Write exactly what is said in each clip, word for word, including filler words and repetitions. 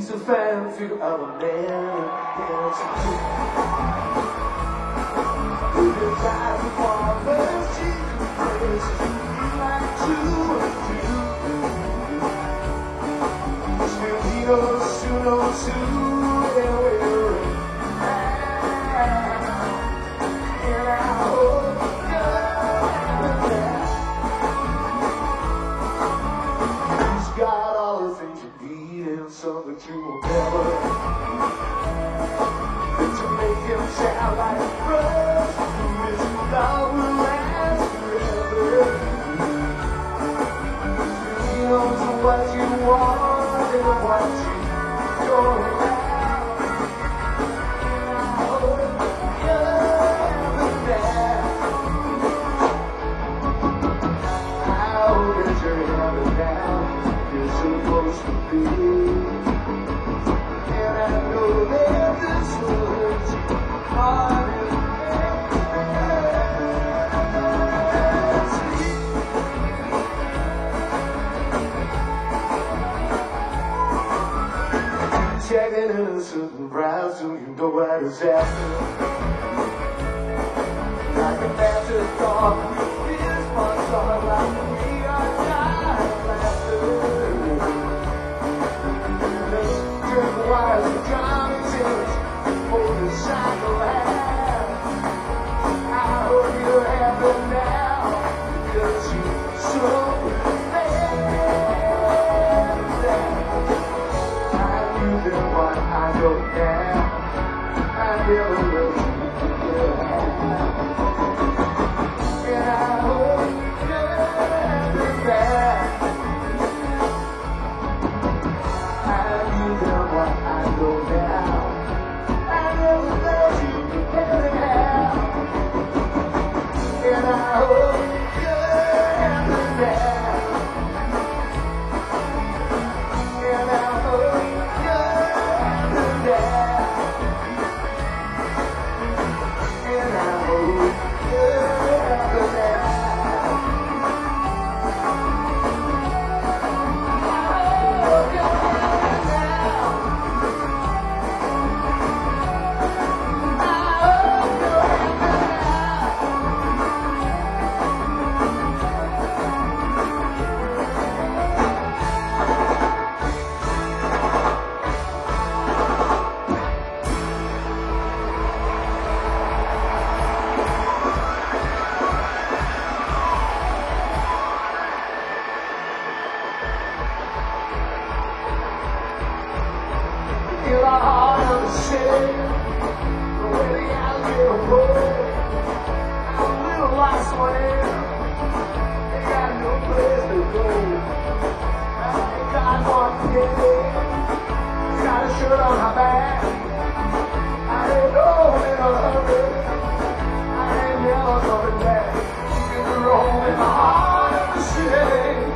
She's a fan figure of a man and she's the time for her, she's crazy like two and two. Still he knows, she knows who and where. And I hope he's got all the things you need and something you will never. And to make him sound like a brush, this love will last forever. He knows what you want and what you don't have. And I hope you're there. I hope that you're having now. You're supposed to be. And I know that this hurts you hard as checking innocent brows so you know what is after. Like a bastard dog with his spots on like we are tired of laughter. Drink wise and common sense for the cycle half. I hope you're happy now because you're so bad. I knew then what I know now. I never loved you before. And I hope you're happy back. I knew then what I know now. I never loved you anyhow. And I hope you're happy back. And I hope you're happy back. And I hope you're happy back. In the heart of the city, where the alligator roll, I'm a little lost one here. They got no place to go. They got one kid, got a shirt on her back. I ain't going in a hurry. I ain't never coming back. In the roll in the heart of the city.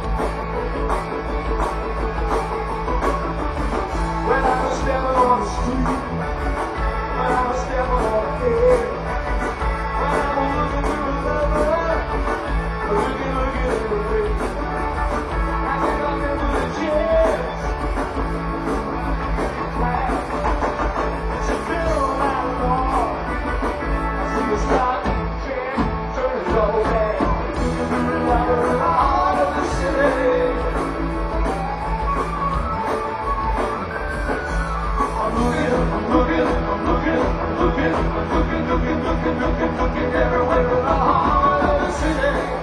When I was stepping on the street, when I was stepping on the head, when I was looking through the leather, looking, looking at the face, I can remember the chance. It's a bill out of law. I see a stop, check, turn it double back, looking through the leather in the heart of the city. I'm looking, I'm looking, I'm looking, I'm looking, looking, looking, looking, looking everywhere in the heart of the city.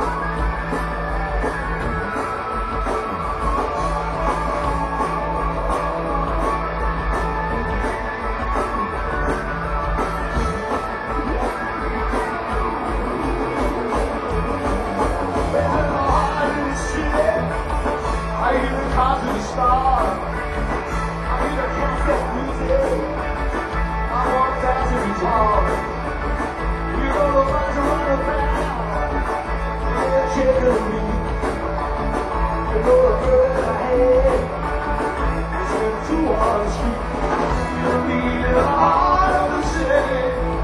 In the heart of the city, I hear the cars of the stars. I hear the cassette music. I want that to be tall. You know the ones who run around. They're checking me. You know the girl in my head. It's been two on the street. You'll be in the heart of the city.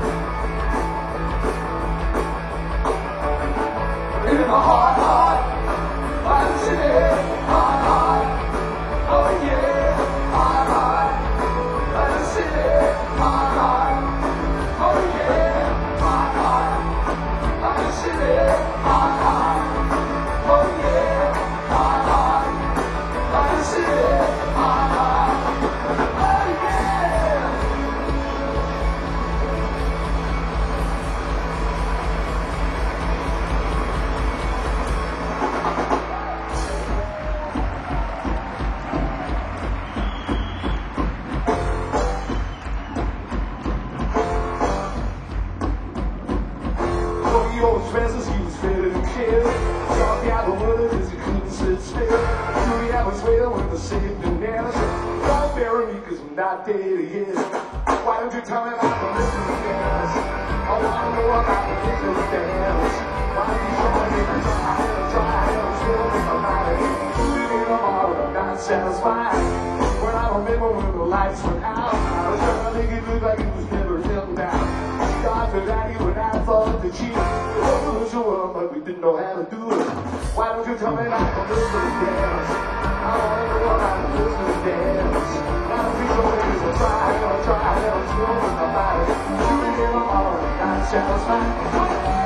In the heart, heart of the city. Heart, heart. Oh yeah. Heart, heart. right there to you. Why don't you tell me about the mystery dance? I wanna know about the mystery dance. Why don't you show me the try and try and still make my mind? Leaving them all, I'm not satisfied. When I remember when the lights went out, I was trying to make it look like it was never held down. She offered at you and I thought that she was the one, but we didn't know how to do it. Why don't you tell me about the mystery dance? I wanna know about the mystery dance. Why don't you show me the try and try and still make my mind? Leaving them all, I'm not satisfied.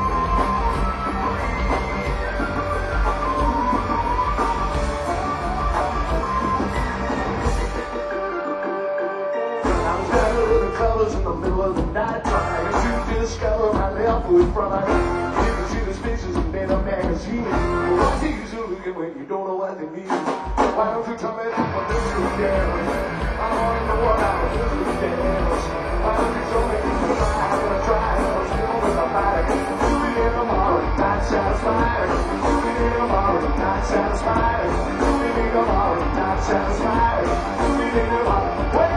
In the middle of the night, trying to discover my left foot from my right. You can see the spaces in a magazine. What's the use of looking when you don't know what they mean? Why don't you tell me what this is dance? I wanna know what I'm this is dance. Why don't you show me the try and try and still with my body? Do it in the morning, not satisfied. Do it in the morning, not satisfied. Do it in the morning, not satisfied. Do it in the morning.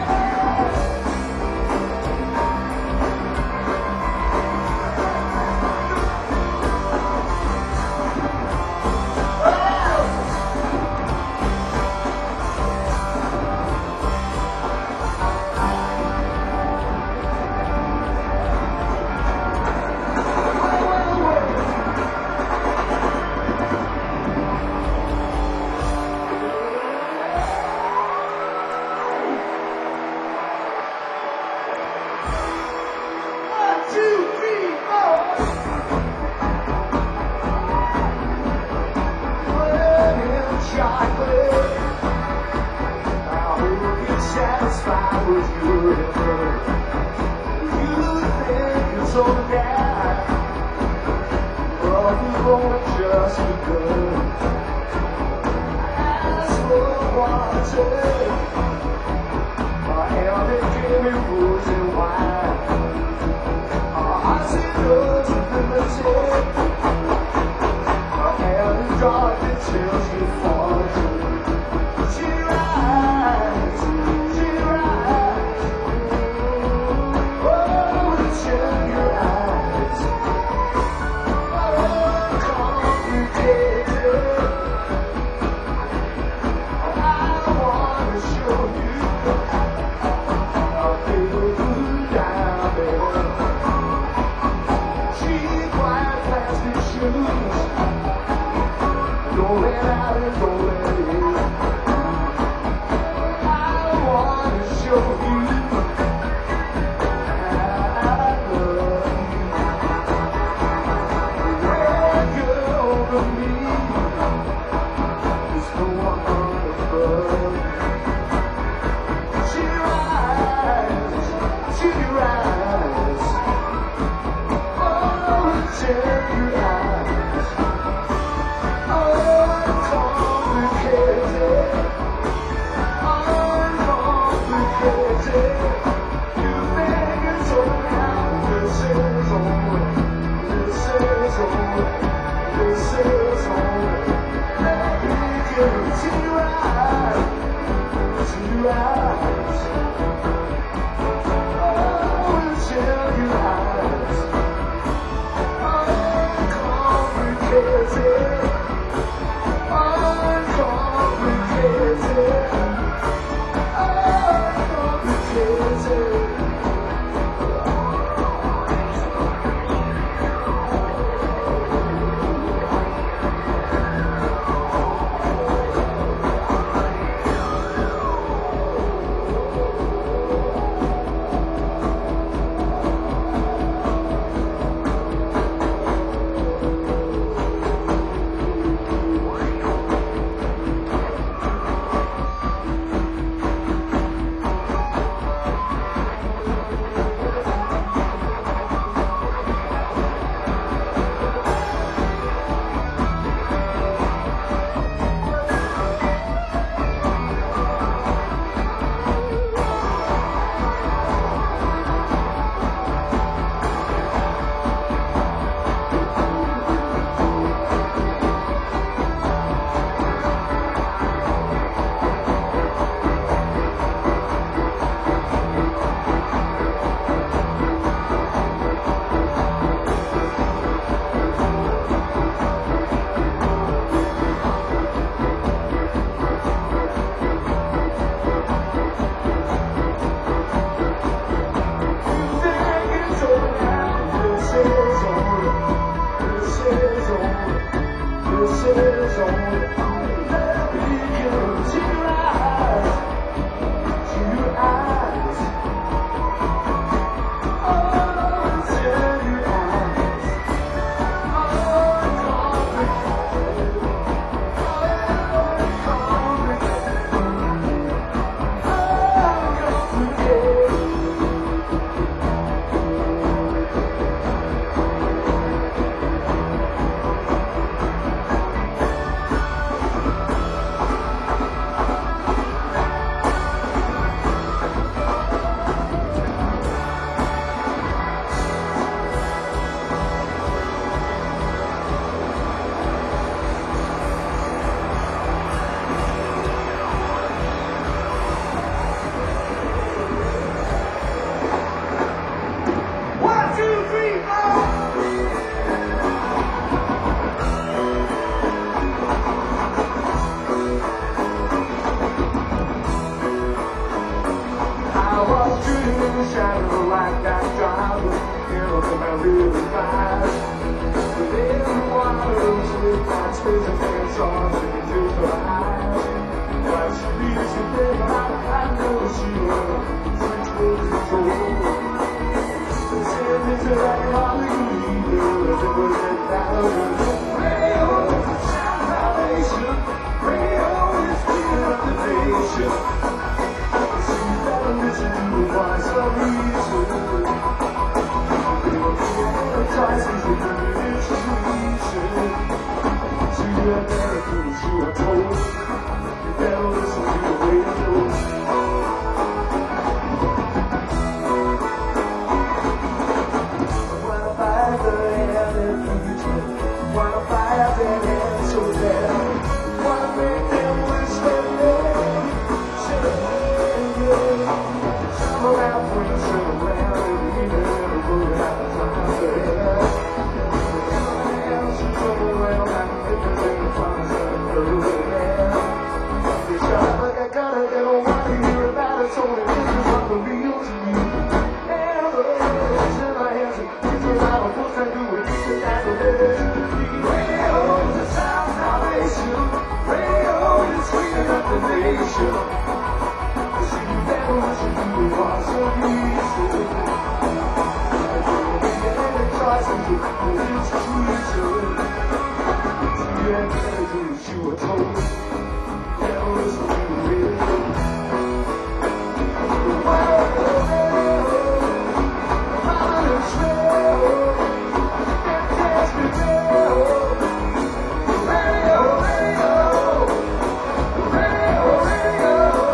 Satisfied with you, you think you're so bad, but we've only just begun. Ask for water, and they give me rosy wine. Our hearts in yours are limited, and the dark that tells you falling. says on begins to your eyes, to your eyes. Oh, to your eyes. Oh, complicated. Oh, complicated. Oh, complicated. One, two, three, four. I was dreaming in the shadow like that child with hills in my river eyes. Within the waters with my space and hands on into her eyes. While she leaves me there, I know she will switch with control. The same is like hallelujah, as it was a thousand. Radio is a sound salvation. Radio is freedom of the nation. Listen to the voice of reason. Advertises the institution. To your miracles you are told. You better listen to the radio. Wanna find the end in future. Wanna find that answer there. Wanna make them wish that they should have. Around, swing, swing around, and we never go out of time to hell. She's going around like a nigga in the promise of the hell. They shot like I gotta get on what you hear about it, so it isn't what the real to me. And the words in my hands, and pictures out of books I do it, and that's the legend to me. Radio is a sound salvation. Radio is freedom of the nation. Listen to the voice of reason. And it tries to do the institution. You have to do what you were told. Never listen to the radio. The wild radio, the violence radio, fantastic radio. The radio, radio, the radio, radio.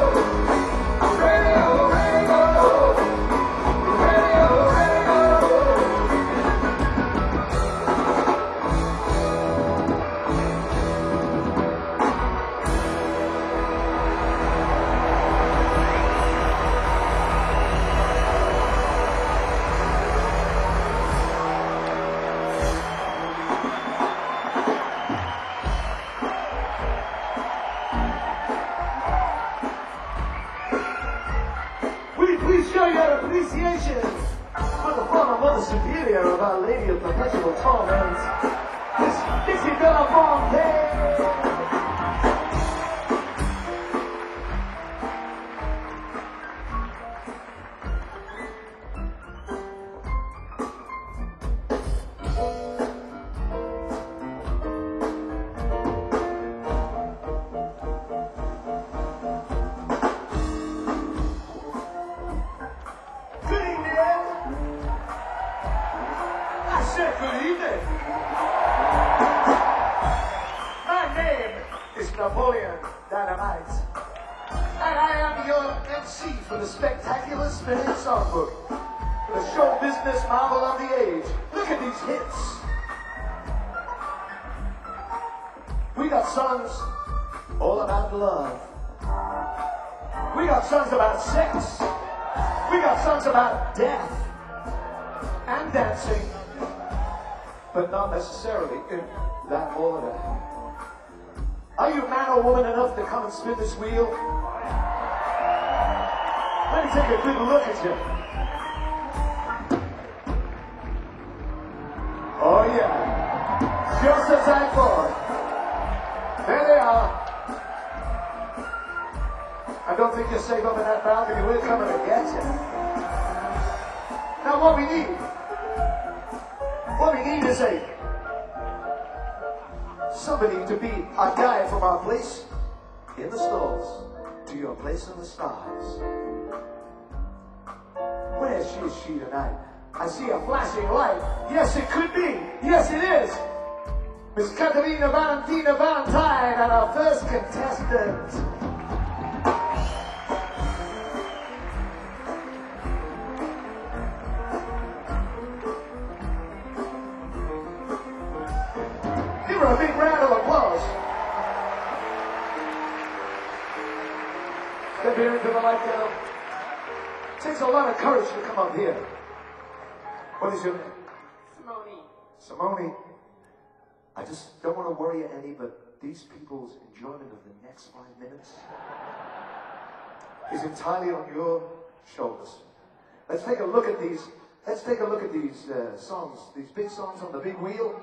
Please show your appreciation for the former Mother Superior of Our Lady of Perpetual Torments, Miss Dixie Belafonte. Good evening. My name is Napoleon Dynamite, and I am your M C for the spectacular spinning songbook, the show business marvel of the age. Look at these hits. We got songs all about love. We got songs about sex. We got songs about death and dancing, but not necessarily in that order. Are you man or woman enough to come and spin this wheel? Let me take a good look at you. Oh yeah, just as I thought. There they are. I don't think you're safe up in that balcony. We're coming to get you. Now what we need, what we need is a somebody to be a guide from our place in the stalls to your place in the stars. Where is she tonight? I see a flashing light. Yes, it could be. Yes, it is. Miss Caterina Valentina Valentine and our first contestant. Give her a big round of applause. Step here into the light now. It takes a lot of courage to come up here. What is your name? Simone. Simone. I just don't want to worry you any, but these people's enjoyment of the next five minutes is entirely on your shoulders. Let's take a look at these. Let's take a look at these uh, songs, these big songs on the big wheel.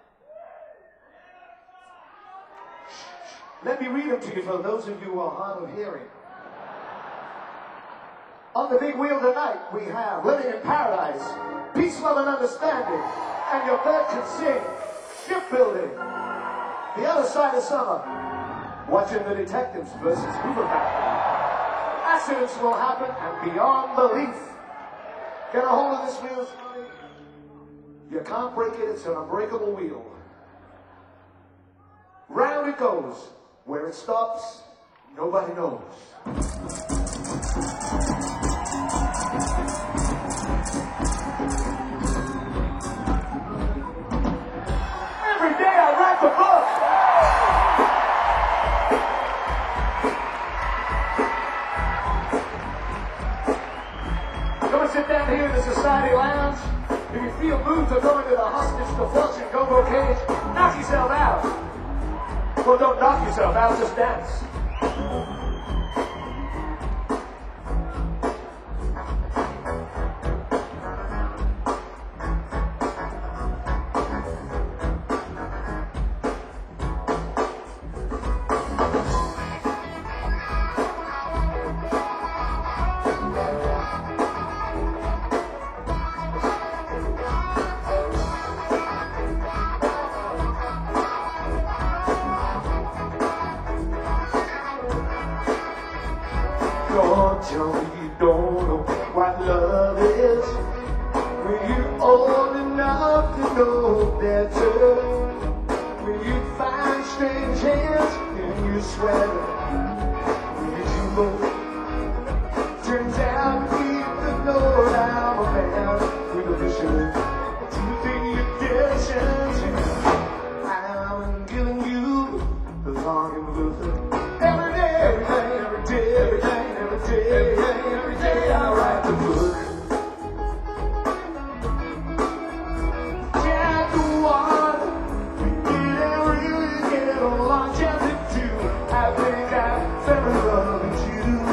Let me read them to you for those of you who are hard of hearing. On the big wheel tonight, we have Living in Paradise, Peace, Love, and Understanding, and Your Bird Can Sing, Shipbuilding, The Other Side of Summer, Watching the Detectives versus Hooverback. Accidents will happen and beyond belief. Get a hold of this wheel, Sonny. You can't break it, it's an unbreakable wheel. Round it goes. Where it stops, nobody knows. Every day I write the book. Come and sit down here in the Society Lounge. If you feel moved to go into the hostage to fortune go-go cage, knock yourself out. Well, don't knock yourself out, just dance. Don't tell me you don't know what love is. When you're old enough to know better. When you find strange hands in your sweater. When you do both. Turns out even though I'm a man with a vision to the addictions. I'm giving you the longing with it. Every day, every day, every day, every day. Every day, every day I write the book. Chapter one, we didn't really get along. Chapter two, I think I fell in love with you.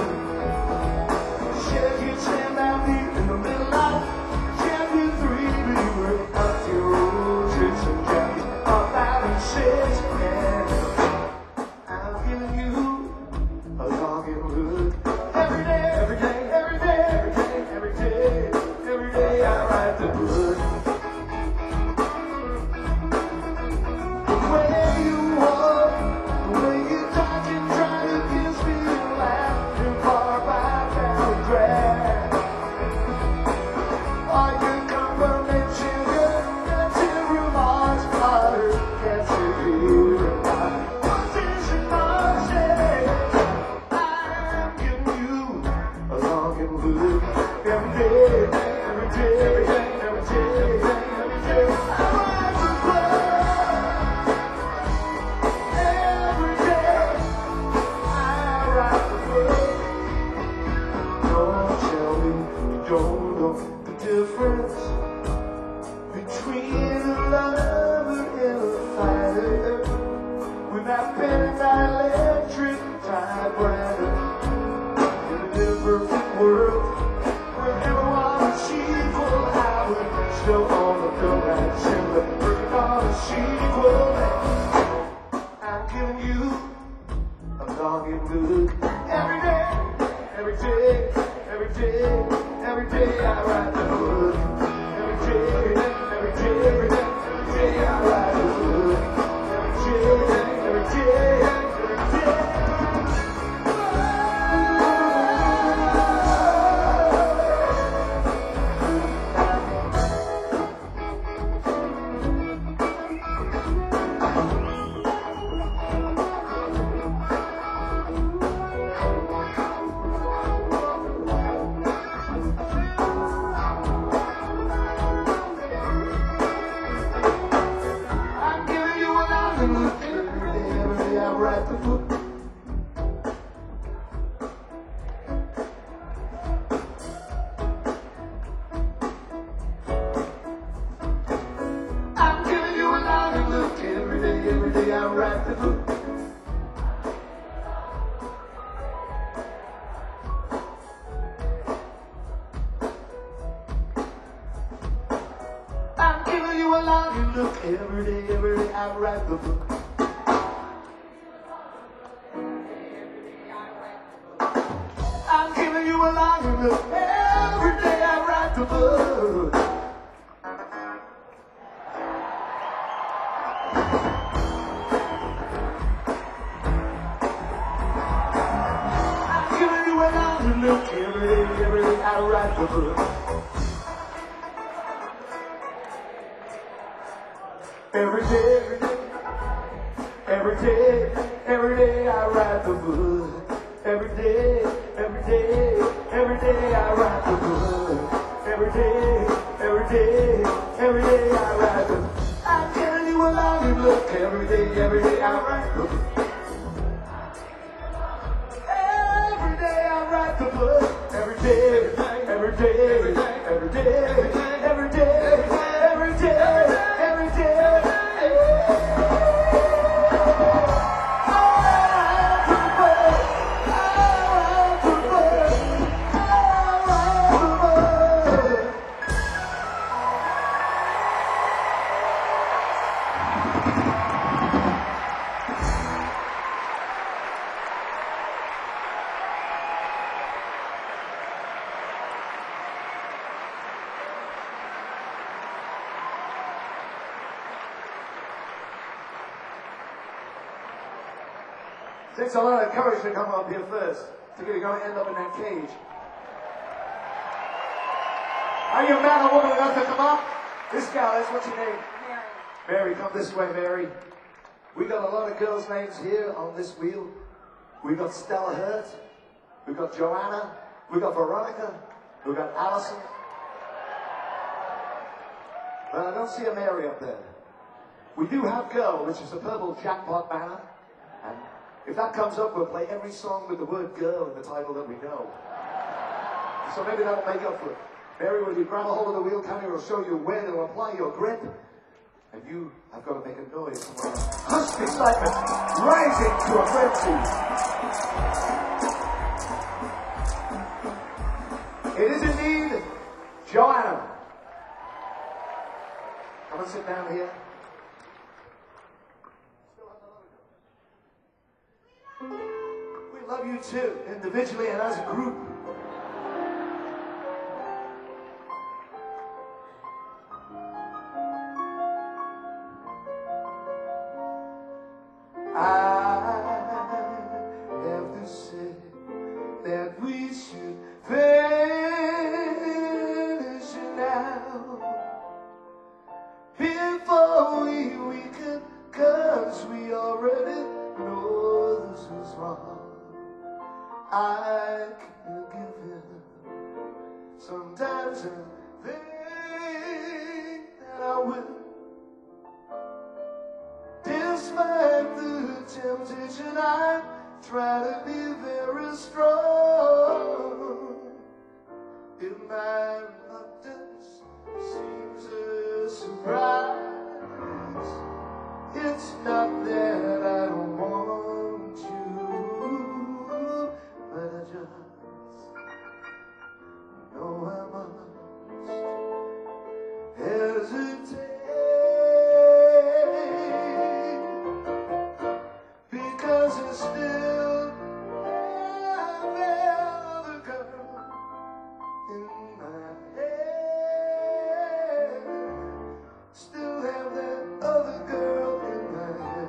right the foot. I'm giving you a long look. Every day, every day I write the book. I'm giving you a long look. Every day, every day I write the book. I'm giving you a long look. Every day I write the book. I'm giving you a long look. Every day, every day I write the book. Every day, every day, every day I write the book. Every day, every day, every day I write the book. Every day, every day, every day I write the book. I'm giving you a long look. Every day, every day I write the book. Every day I write the book. Every day, every day, every day, every day, every day, every day. Takes a lot of courage to come up here first. To get you going to end up in that cage. Are you a man or woman enough to come up? This gal is, what's your name? Mary. Mary, come this way, Mary. We got a lot of girls' names here on this wheel. We got Stella Hurt. We got Joanna. We got Veronica. We got Allison. But I don't see a Mary up there. We do have Girl, which is a purple jackpot banner. And if that comes up, we'll play every song with the word girl in the title that we know. So maybe that'll make up for it. Mary, will you grab a hold of the wheel? Cammy will show you where to apply your grip. And you have got to make a noise. Hushed excitement, rising to a frenzy. It is indeed Joanna. Come and sit down here. We love you too, individually and as a group. I have to say that we should finish it now before we weaken, 'cause we already know this was wrong. I can give in. Sometimes I think that I will. Despite the temptation, I try to be very strong. If my reluctance seems a surprise, it's not that I don't want you, but I just know I must hesitate. Because I still have that other girl in my head. Still have that other girl in my head.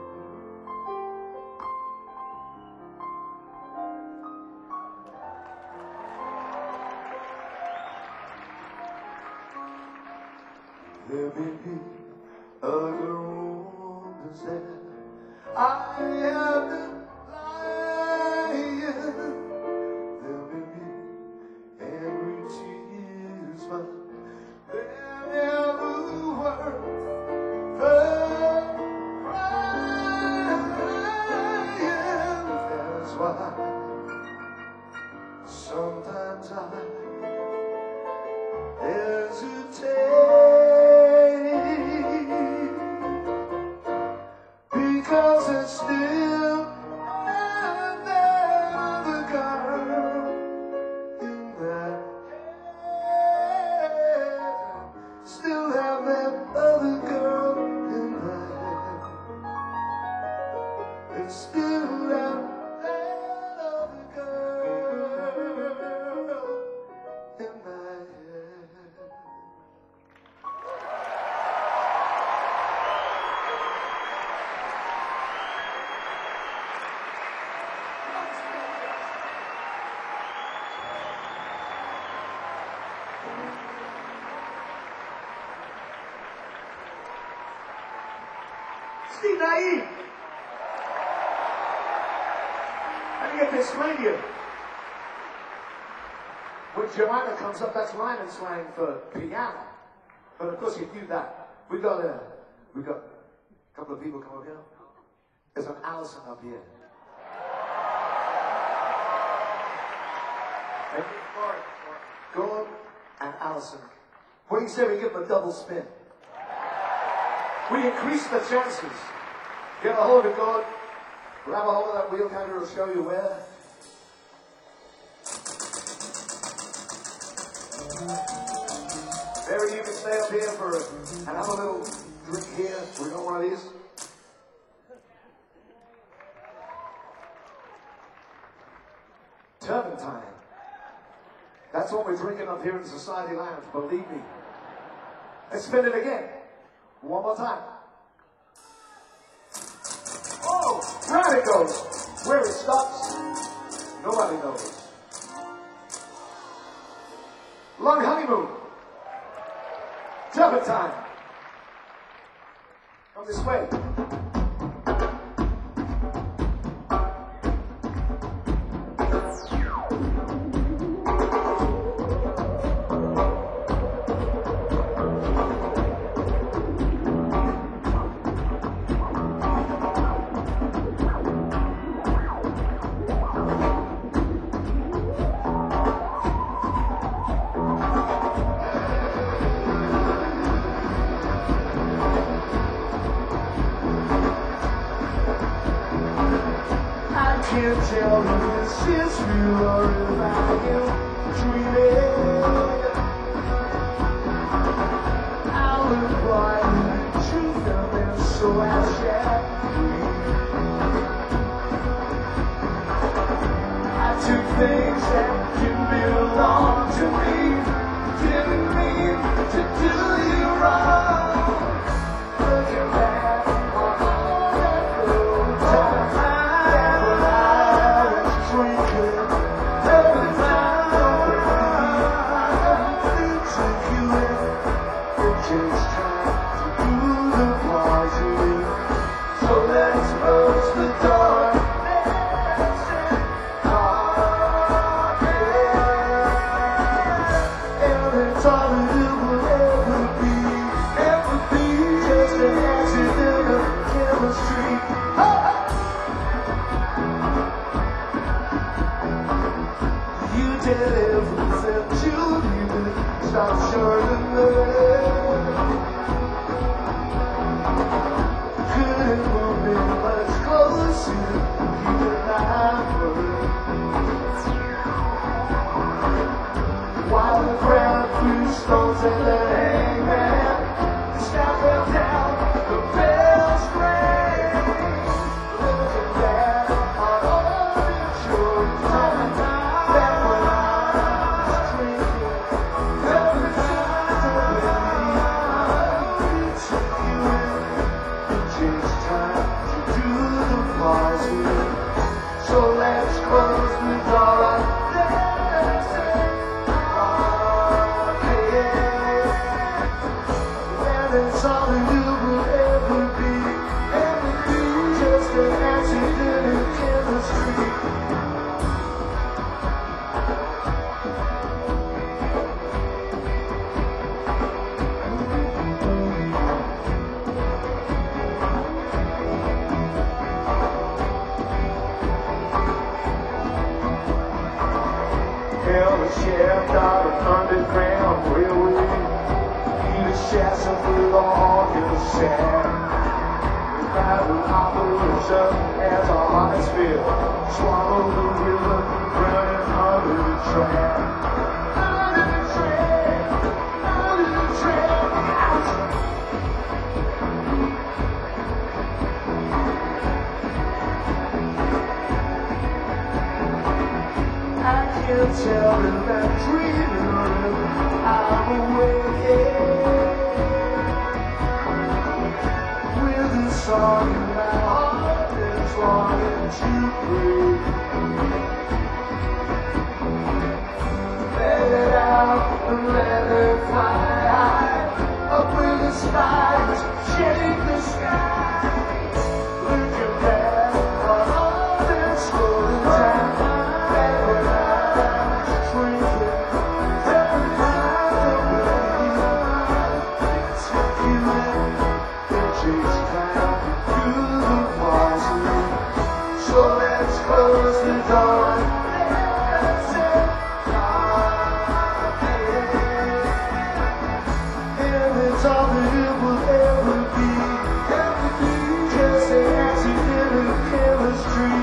There may be other wounds there. I am the lion. There may be angry tears, but there never were the crying. because it's still another girl in that head. Still have that other girl in my head. And still have that other girl in my head. Steve Naive. Let me get this straight here. When Joanna comes up, that's Lyman slang for piano. But of course you do that. We got a, we got a couple of people come up here. There's an Allison up here. Hey, Gordon and Allison. What do you say we give them a double spin? We increase the chances. Get a hold of God, grab a hold of that wheel counter, will show you where. Maybe you can stay up here for and have a little drink here. We got one of these. Turpentine. That's what we're drinking up here in Society Lounge, believe me. Let's spin it again. One more time. Oh, round it goes. Where it stops, nobody knows. Long honeymoon. Turpentine. Come this way. Can't tell if this is real or if I am dreaming. I'll live by the truth of it, so I shall breathe. I took things that didn't belong to me, didn't mean to do you wrong. Looking back on all that good times. Stop short of love. Couldn't move me much closer. You and I were. While the crowd threw stones at the hangman, the staff fell down, the bells rang. Looking back on all the joy time that when I was drinking. So let's close the door on this. And it's all that you will ever be, ever be. Just an accident in chemistry. Hell, the shaft out of underground railway. Need a shaft of the long in the sand. battle opposition as our hearts feel. Swallow the river, running under the track. Under the track, under the track. I can't tell them that dreaming I'm awake with a song in my heart that's longing to breathe. Let it out and let it fly high, up where the spiders shake the sky. Looking back on all that's rolling down. So let's close the door. Let's say and it's all that it will ever be. Ever be. Just an accident of chemistry.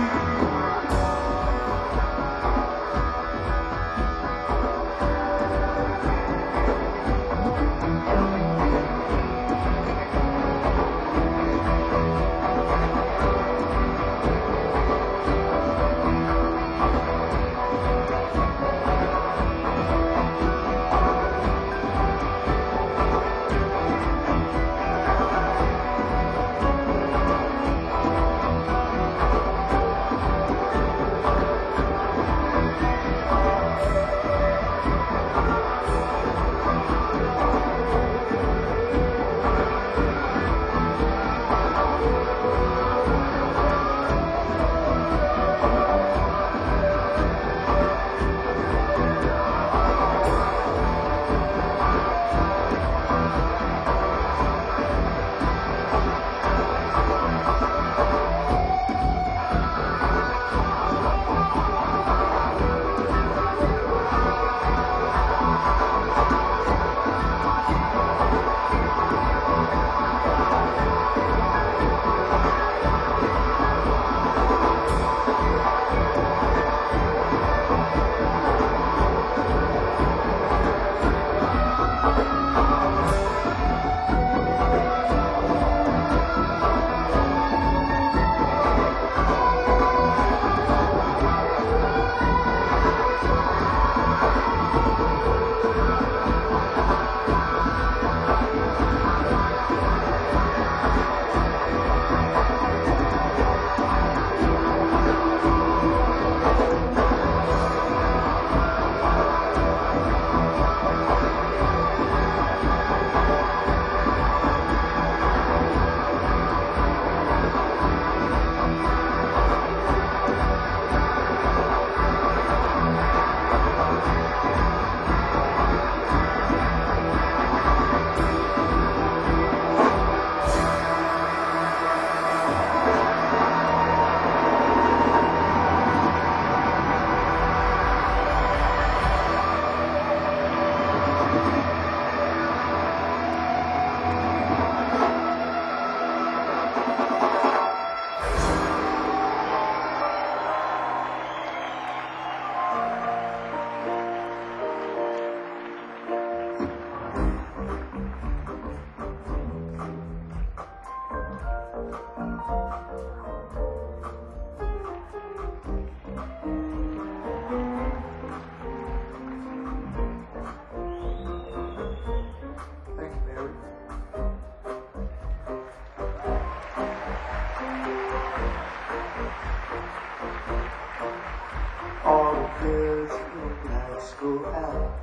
All the girls in lights go out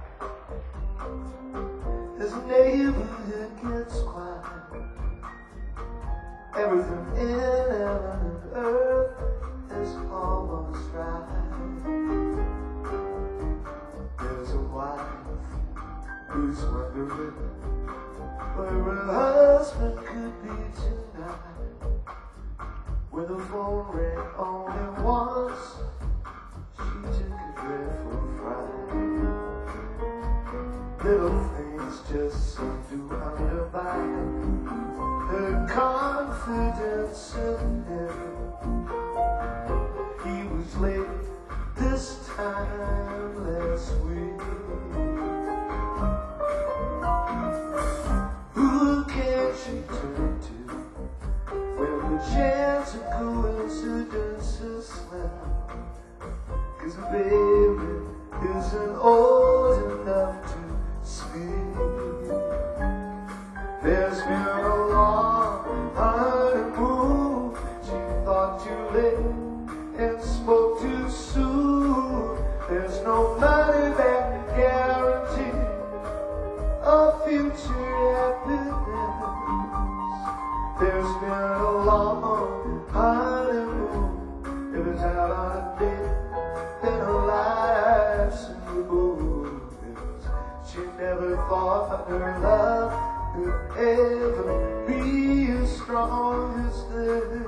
as the neighborhood gets quiet. Everything in heaven and earth is almost right. There's a wife who's wondering where her husband could be tonight. When the phone rang only once, she took a dreadful fright. Little things just seem to undermine her confidence in heaven. He was late this time last week. Who can she turn to when the chance of coincidences slam? 'Cause the baby isn't old enough to speak. There's been a long honeymoon. She thought too late and spoke too soon. There's no money back to guarantee a future happiness. There's been a long honeymoon. If it's out on a date, then her life's in the movies. She never thought her love could ever be as strong as this.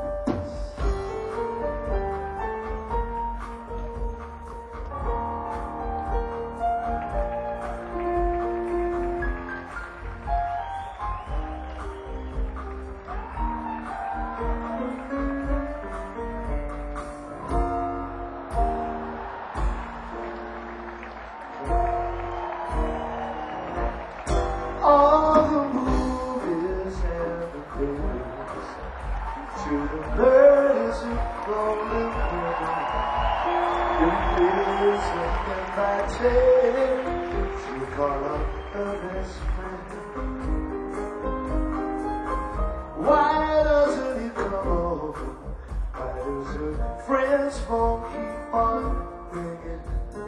All the movies and the plays, to the birds who rolling away. If there's something by take, she'll call up her best friend. Why doesn't he come over? Why does her friend's phone keep on ringing?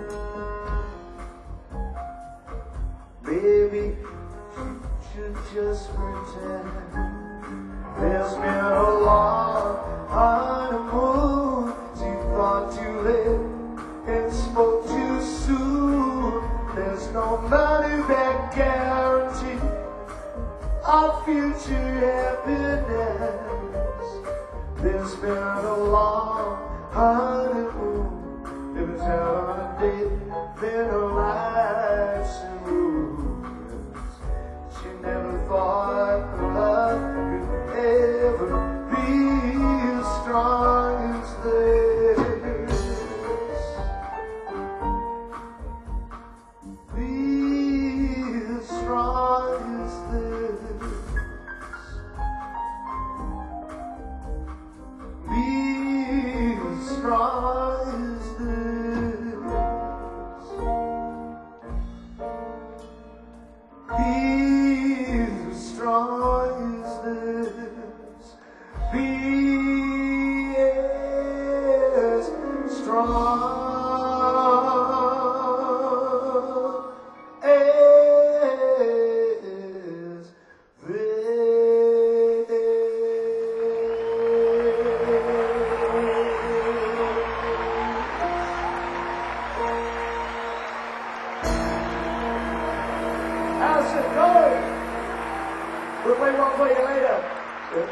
Baby, should just pretend. There's been a long honeymoon. She thought too late and spoke too soon. There's no money back guarantee our future happiness. There's been a long honeymoon. If it's out on a date, then her life's in ruins. She never thought her love could ever be as strong as this. Be as strong as this. Be as strong as this. Be as strong as this. Be as strong as How's it going? We'll play one for you later. Good.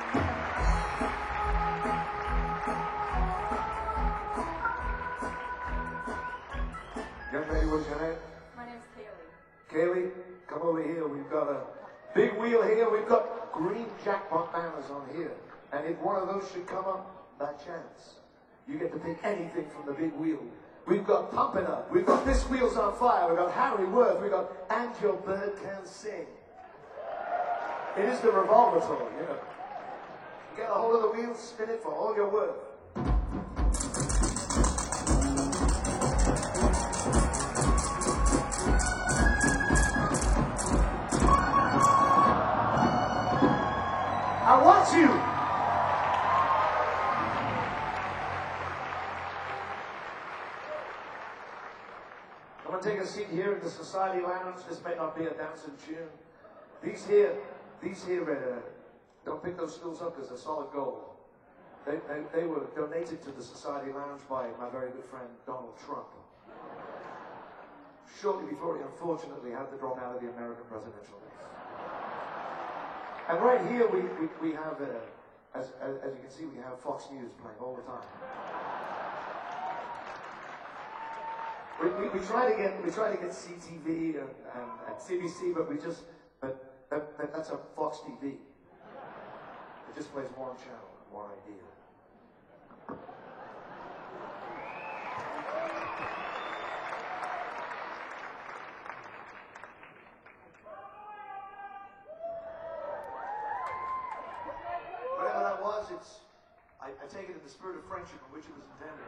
Young lady, what's your name? My name's Kaylee. Kaylee, come over here. We've got a big wheel here. We've got green jackpot banners on here. And if one of those should come up by chance, you get to pick anything from the big wheel. We've got Pumping Up. We've got This Wheel's on Fire. We've got Harry Worth. We've got And Your Bird Can Sing. It is the revolver tour, you know. Get a hold of the wheel, spin it for all you're worth. I want you. I'm going to take a seat here in the Society Lounge. This may not be a dancing tune. These here, these here, uh, don't pick those stools up because they're solid gold. They, they, they were donated to the Society Lounge by my very good friend Donald Trump. Shortly before he unfortunately had to drop out of the American presidential race. And right here we, we, we have, uh, as, as, as you can see, we have Fox News playing all the time. We, we, we try to get we try to get C T V and, and, and C B C, but we just but that, that, that's a Fox T V. It just plays one channel, one idea. Whatever that was, it's, I, I take it in the spirit of friendship in which it was intended.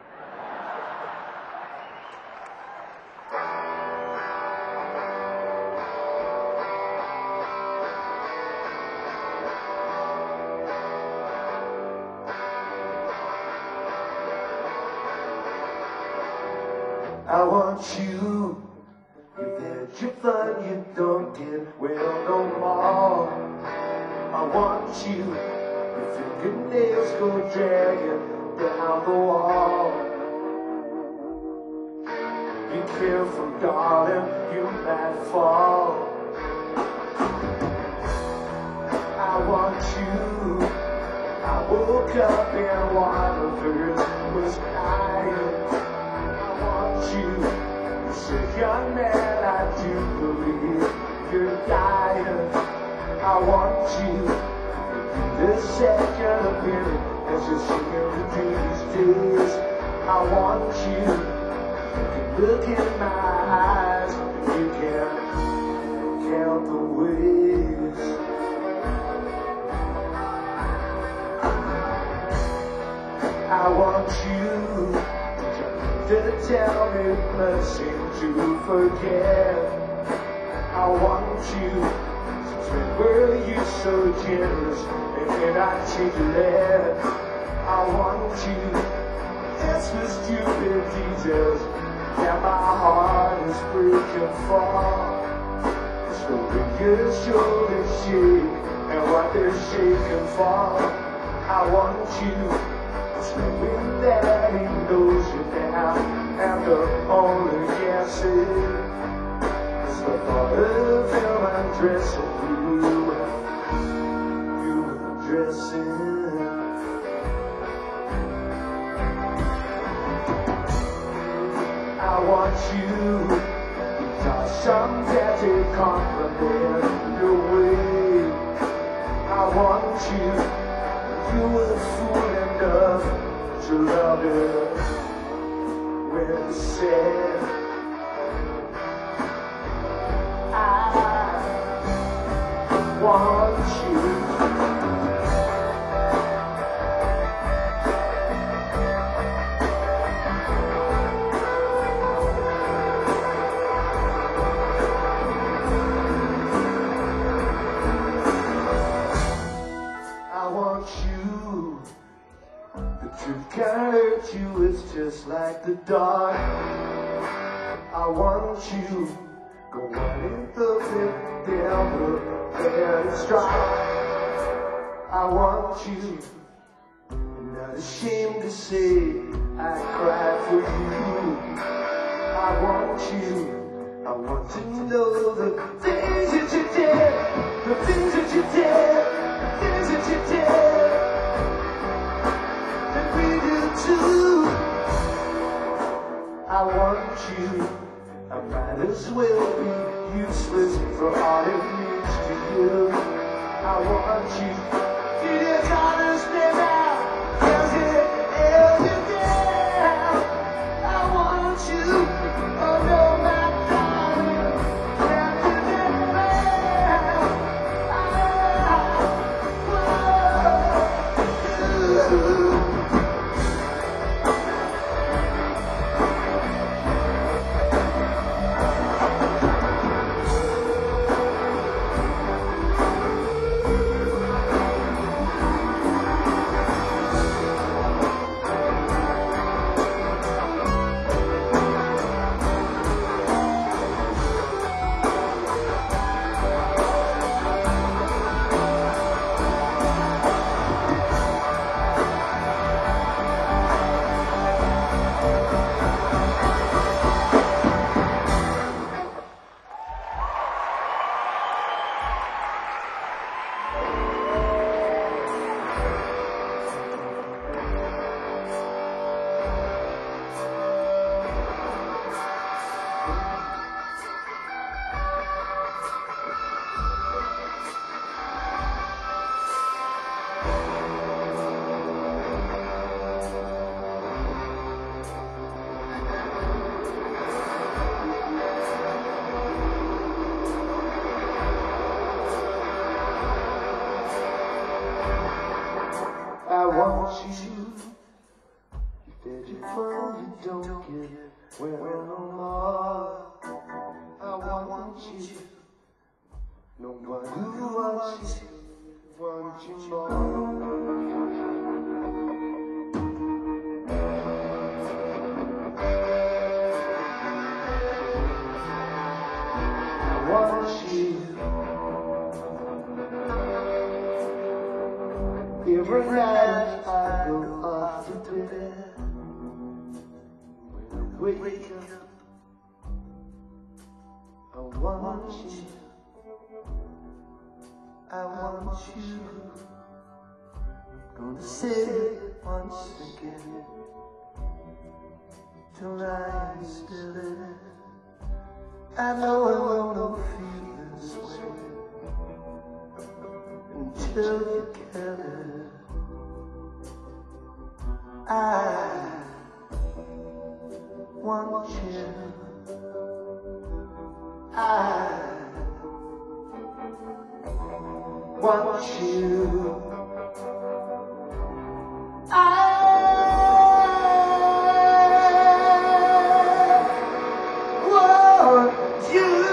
I want you, you've had your fun, you don't get well no more. I want you, your fingernails go dragging down the wall. Be careful, darling, you might fall. I want you, I woke up and one of hers was crying. You, you said, young man, I do believe you're dying. I want you to be the second opinion as you seem to do these days. I want you, you can look in my eyes, you can count the ways. I want you to tell me nothing to forget. I want you, since when were you so generous and then I take that? I want you, it's the stupid details that my heart is breaking for. So when your shoulders shake and what they're shaking for, I want you, knowing that he knows you now, and the only guess is the thought of him undressing you, you undressing. I want you to toss some dirty compliment your way. I want you, you were fool enough to love it when it's said I want you. I want you. The truth can't hurt you, it's just like the dark. I want you, go running the bit down the very strong. I want you, I'm not ashamed to say I cried for you. I want you, I want to know the things that you did, the things that you did, the things that you did. I want you, I might as well be useless for all it means to you. I want you, you just understand now, cause it held you down. I want you, oh no, my darling, can't you get around? I want you. you. You fed your fun, you don't get well no more. I want you. No one who wants you, want you more. I want you. Every night I go off to bed. When I wake up, I want you. I want you. Gonna say it once again till I am still in it. I know I won't feel this way until you get it. I want you. I want you. I want you.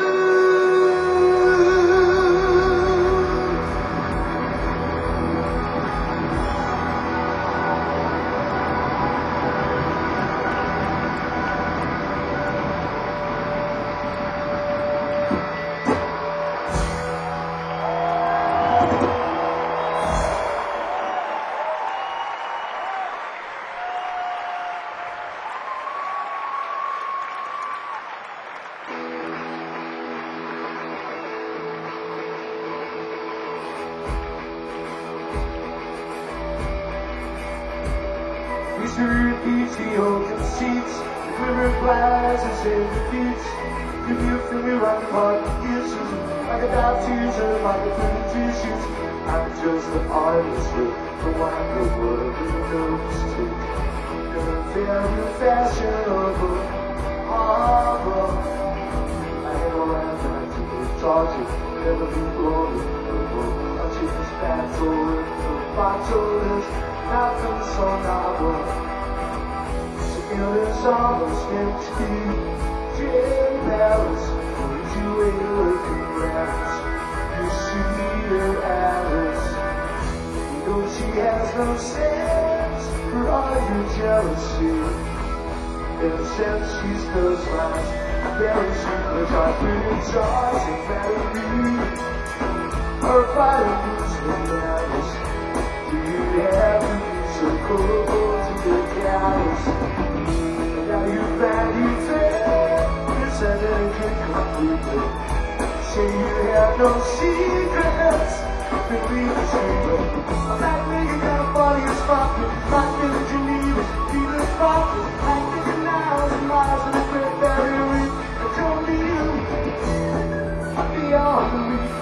History repeats the old conceits, the quiver flies and save the beats. Give me a finger on the heart that kisses, like a dot tears and like a pretty tissues. I'm just an artist with the wonder world and knows to. Gonna fail you fashionable, horrible. I ain't around tonight to be charging, never be gloriable. I'll take this battle with the bottle is nothing so novel. It's almost empty. Jane Paris, would you wait a little grass? You see her Alice. You know she has no sense for all your jealousy. Ever since she's those lines, very secret, I pretty charge and battery. Her fire needs the Alice. Do you have to be so cold to the gallows? Now you find you fail, you said that it can completely. Say you have no secrets, believe the secret. I'm not thinking that I'm funny as fuck, not feeling Geneva, feeling funky. Like thinking miles and miles in a great barrier reef. I don't need you, I'm beyond the reef.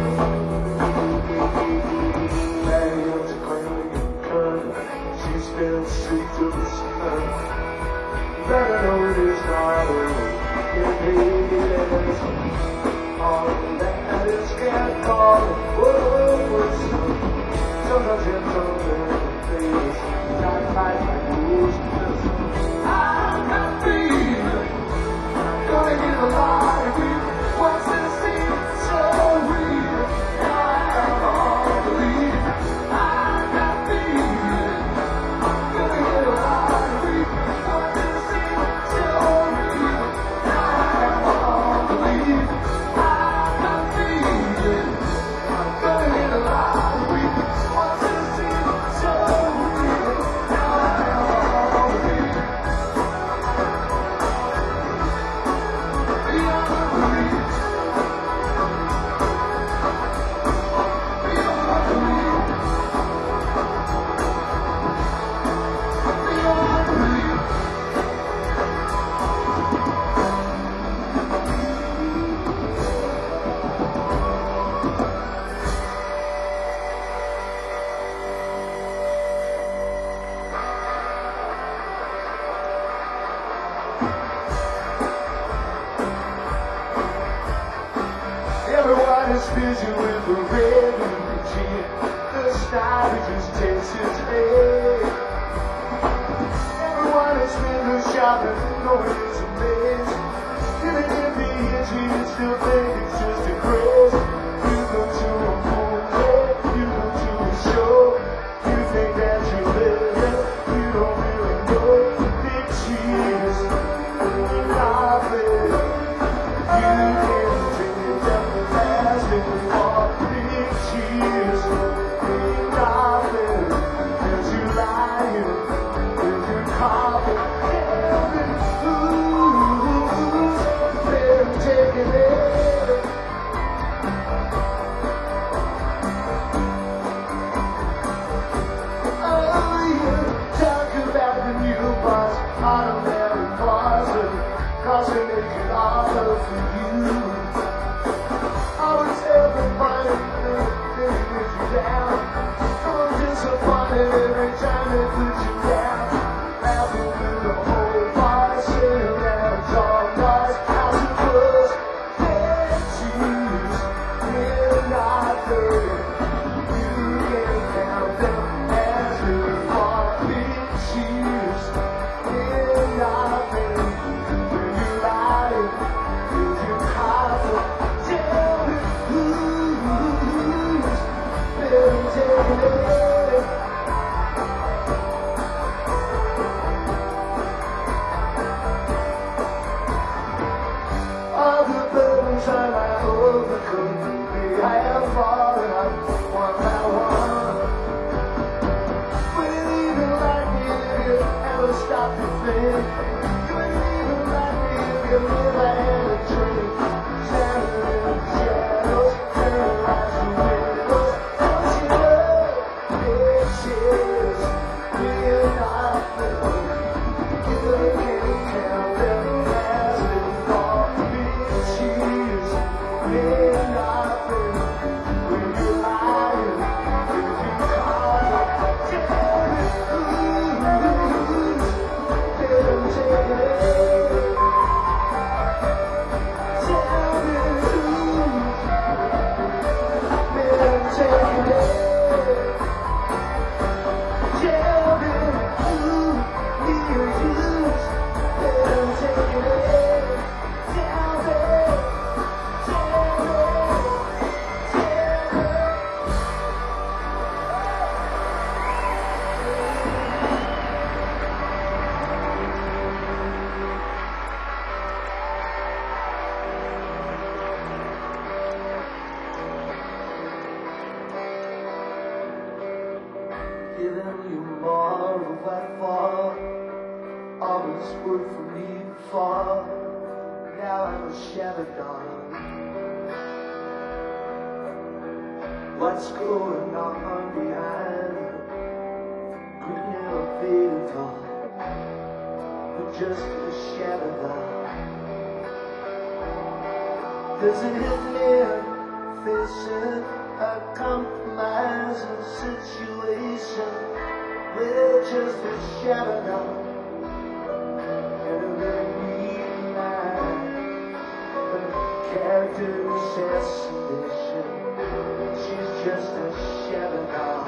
Marion's claiming a gun, she's been straight to the sun. Better know it is not over. It is all that is can't call it. Whoa, sometimes it's over the face. Not fight my rules. I'm not free. Gonna get a lot of grief. What's this scene so real? Now I can't believe I'm not free. Gonna get a lot of grief. What's this Everyone is busy with the red and the gin. The star just takes its head. I don't know it's amazing. Even if he hits you, you still think it's just a craze. You go to a movie, you go to a show, you think that you're living, you don't really know. Big cheese, nothing. You can't take that fast anymore. Big cheese, nothing. Cause you lying with your coffee. Every ooh, they're taking it. Oh, you talk about the new bus, automatic parcel, cause they make it harder for you. Always everybody they put you down. I'm disappointed every time they put you down. Laughing through the whole bar, saying that it's all nice. How's it was? Dead cheese, in nothing. You can't count them as you are. Big cheese, in nothing. When you lie, if you cover, tell me who's been taking it. All the burdens on my overcoat, they have fallen out one by one. Wouldn't even like me if you ever stop to think. You wouldn't even like me if you never had a drink. Standing in the shadows, turning lights to windows. Don't you know, bitches, we're nothing. You can't count them as they fall. Bitches, we're nothing. When you're lying, if you call it, tell me who's been taking it. Tell me who's been taking it. Tell me who me or you's been taking it. Tell me, tell me, tell me. Giving you more of what for. Always worked for me before. Now I'm a shattered dog. What's going on behind green elevator car? You're just a shattered dog. There's a hitman facing a compromising situation. We're just a shadow now, and a very night. Character assassination. She's just a shadow now.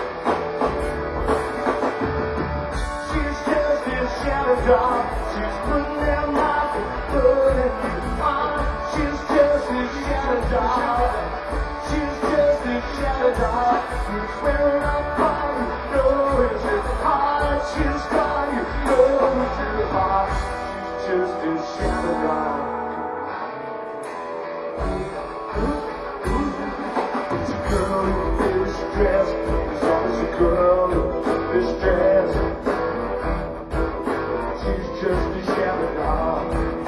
She's just a shadow dog. She's putting them out and putting you on. She's just a shadow dog. She's just a shadow dog. She's wearing up on you, know it's hard. She's got you, know it's too hard. She's just a shadow dog. It's a girl in this dress. It's always a girl in this dress. She's just a shadow dog.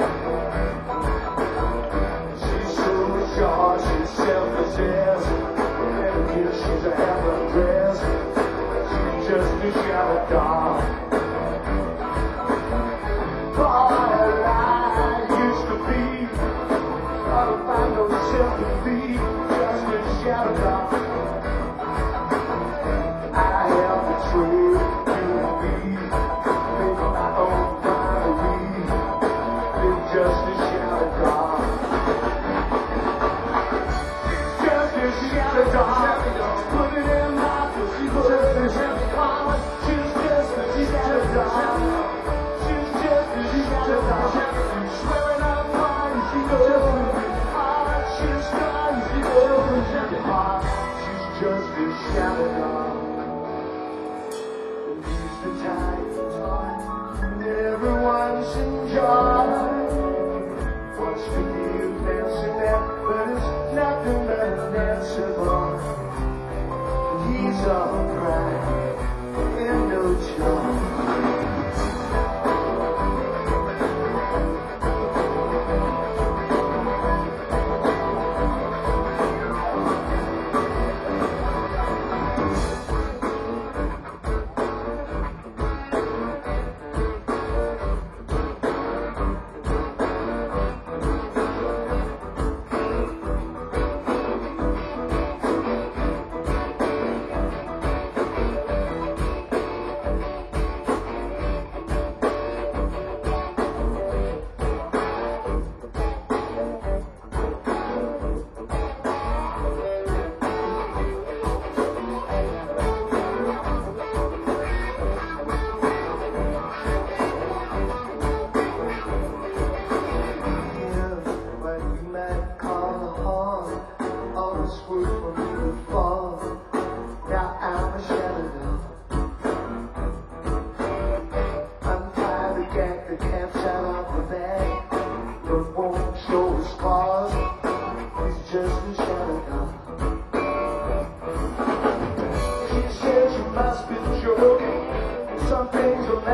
She's so short, she's self-possessed. Never kiss, she's a half dress. She's just a shadow dog. All I used to be, I don't find no sympathy. Just a shadow dog. I have the truth to be. Make my own binary. It's just a shadow dog. It's just a shadow dog. Put it in my pussy, put it in my. She's just a shadow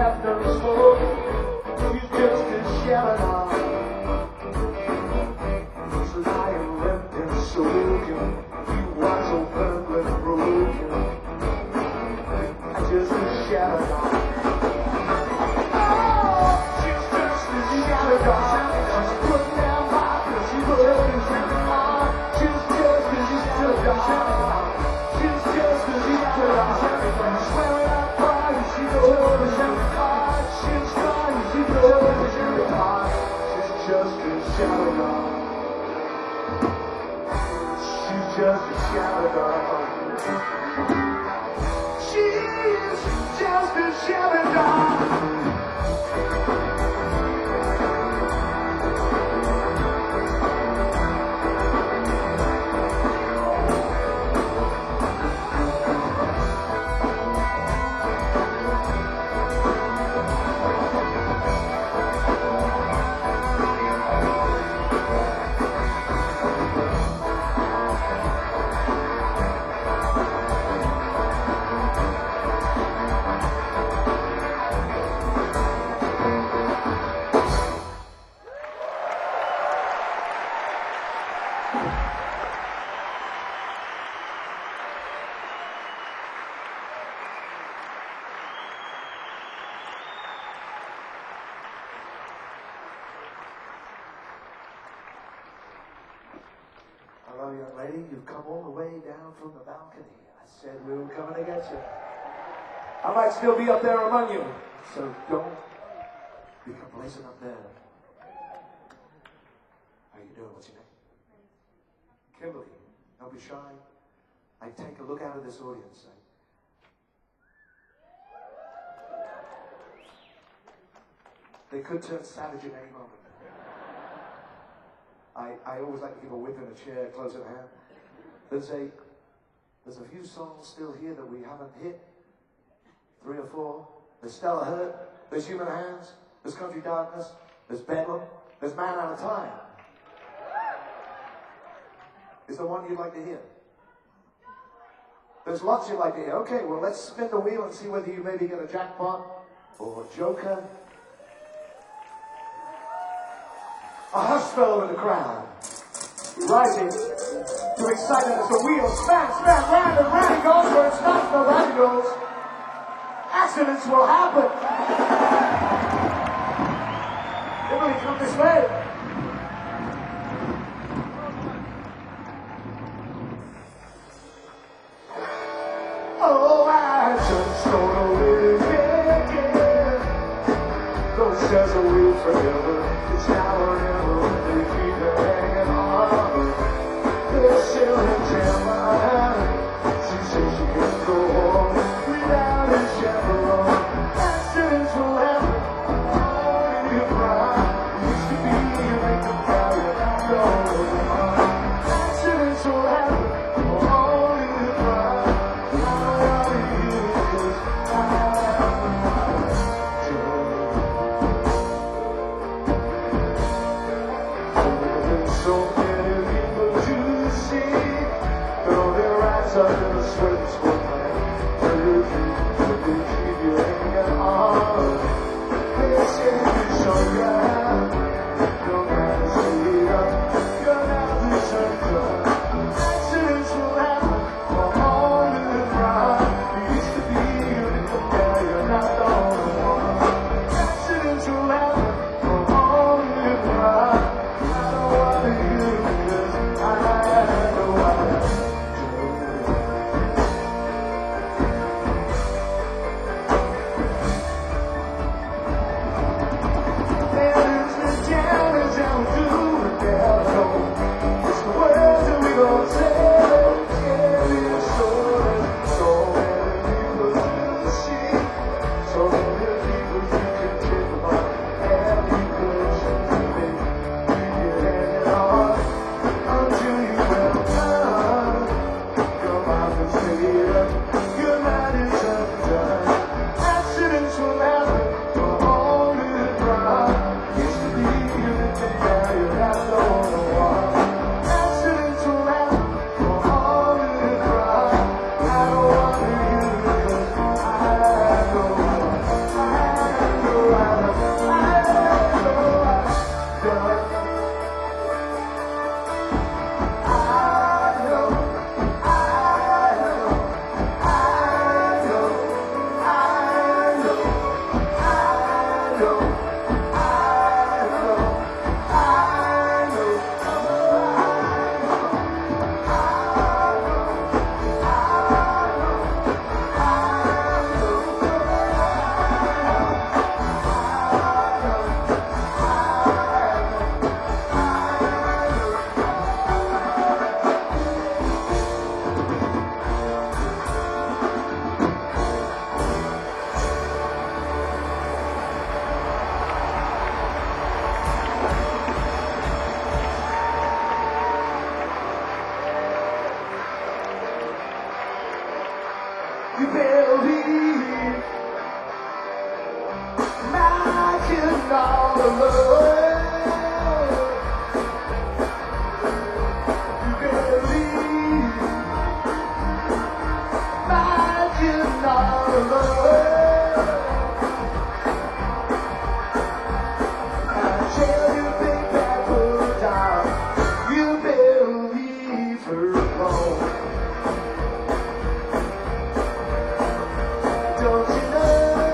after the smoke, she's just a shadow now. She's lying limp and soaking, he was open and broken, and just a shadow now. Oh, she's just a shadow now. She's putting down my, she's putting down my, she's just a shadow now. She's just a shadow now. Swearing up fire, she knows the shadow now. She's trying, she knows the shadow now. She's just a shadow now. She's just a shadow now. She's just a shadow now. Hello, young lady. You've come all the way down from the balcony. I said we were coming to get you. I might still be up there among you, so don't be complacent up there. How you doing? What's your name? Kimberly. Don't be shy. I take a look out of this audience. I... They could turn savage at any moment. I, I always like to keep a whip in a chair close at hand. There's a, there's a few songs still here that we haven't hit. Three or four. There's Stella Hurt, there's Human Hands, there's Country Darkness, there's Bedlam, there's Man Out of Time. Is there one you'd like to hear? There's lots you'd like to hear. Okay, well let's spin the wheel and see whether you maybe get a jackpot or a joker. A hush fellow in the crowd, rising to excitement as the wheel spins, spins, round and round it goes, where it stops, no round it goes. Accidents will happen. Emily, come this way. Oh, I just don't know where it is. Those says a wheel forever. It's now or never. They keep it hanging on. They're sailing Gemini. She says she can't go home without a chaperone. Accidents will happen. I don't need to cry. Used to be all alone. You better leave. Imagine all alone. I tell you, big bad blue doll, you better leave her alone. Don't you know?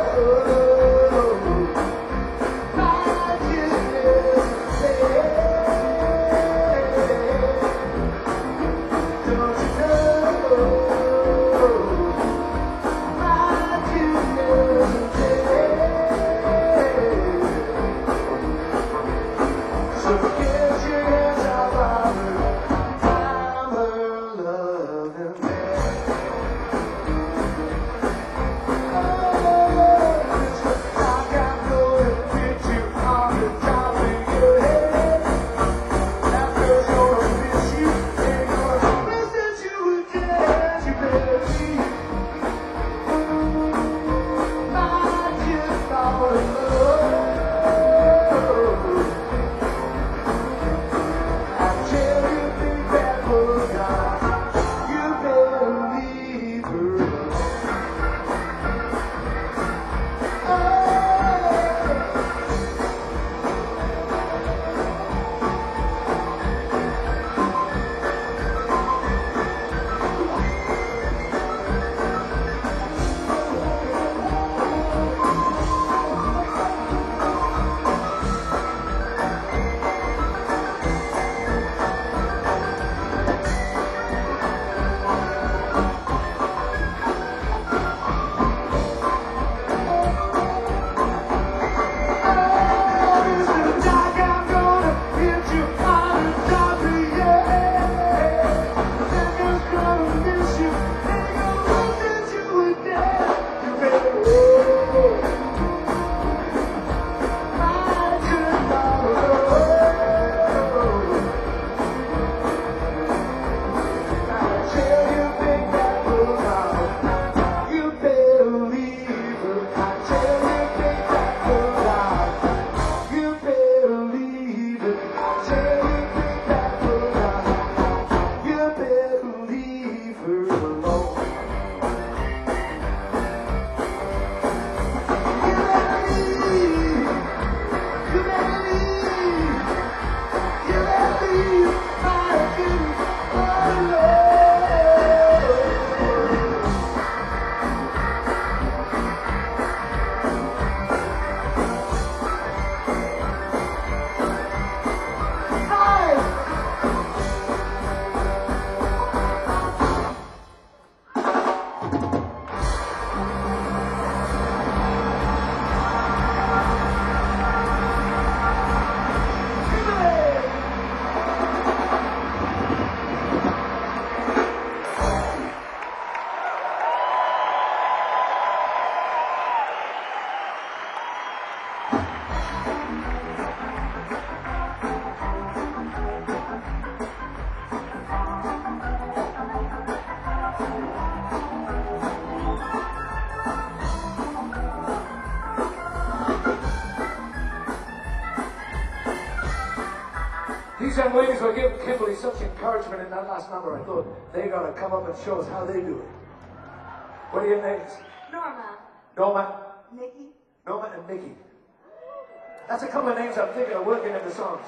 These young ladies were giving Kimberly such encouragement in that last number. I thought they gotta come up and show us how they do it. What are your names? Norma. Norma? Nikki. Norma and Nikki. That's a couple of names I'm thinking of working in the songs.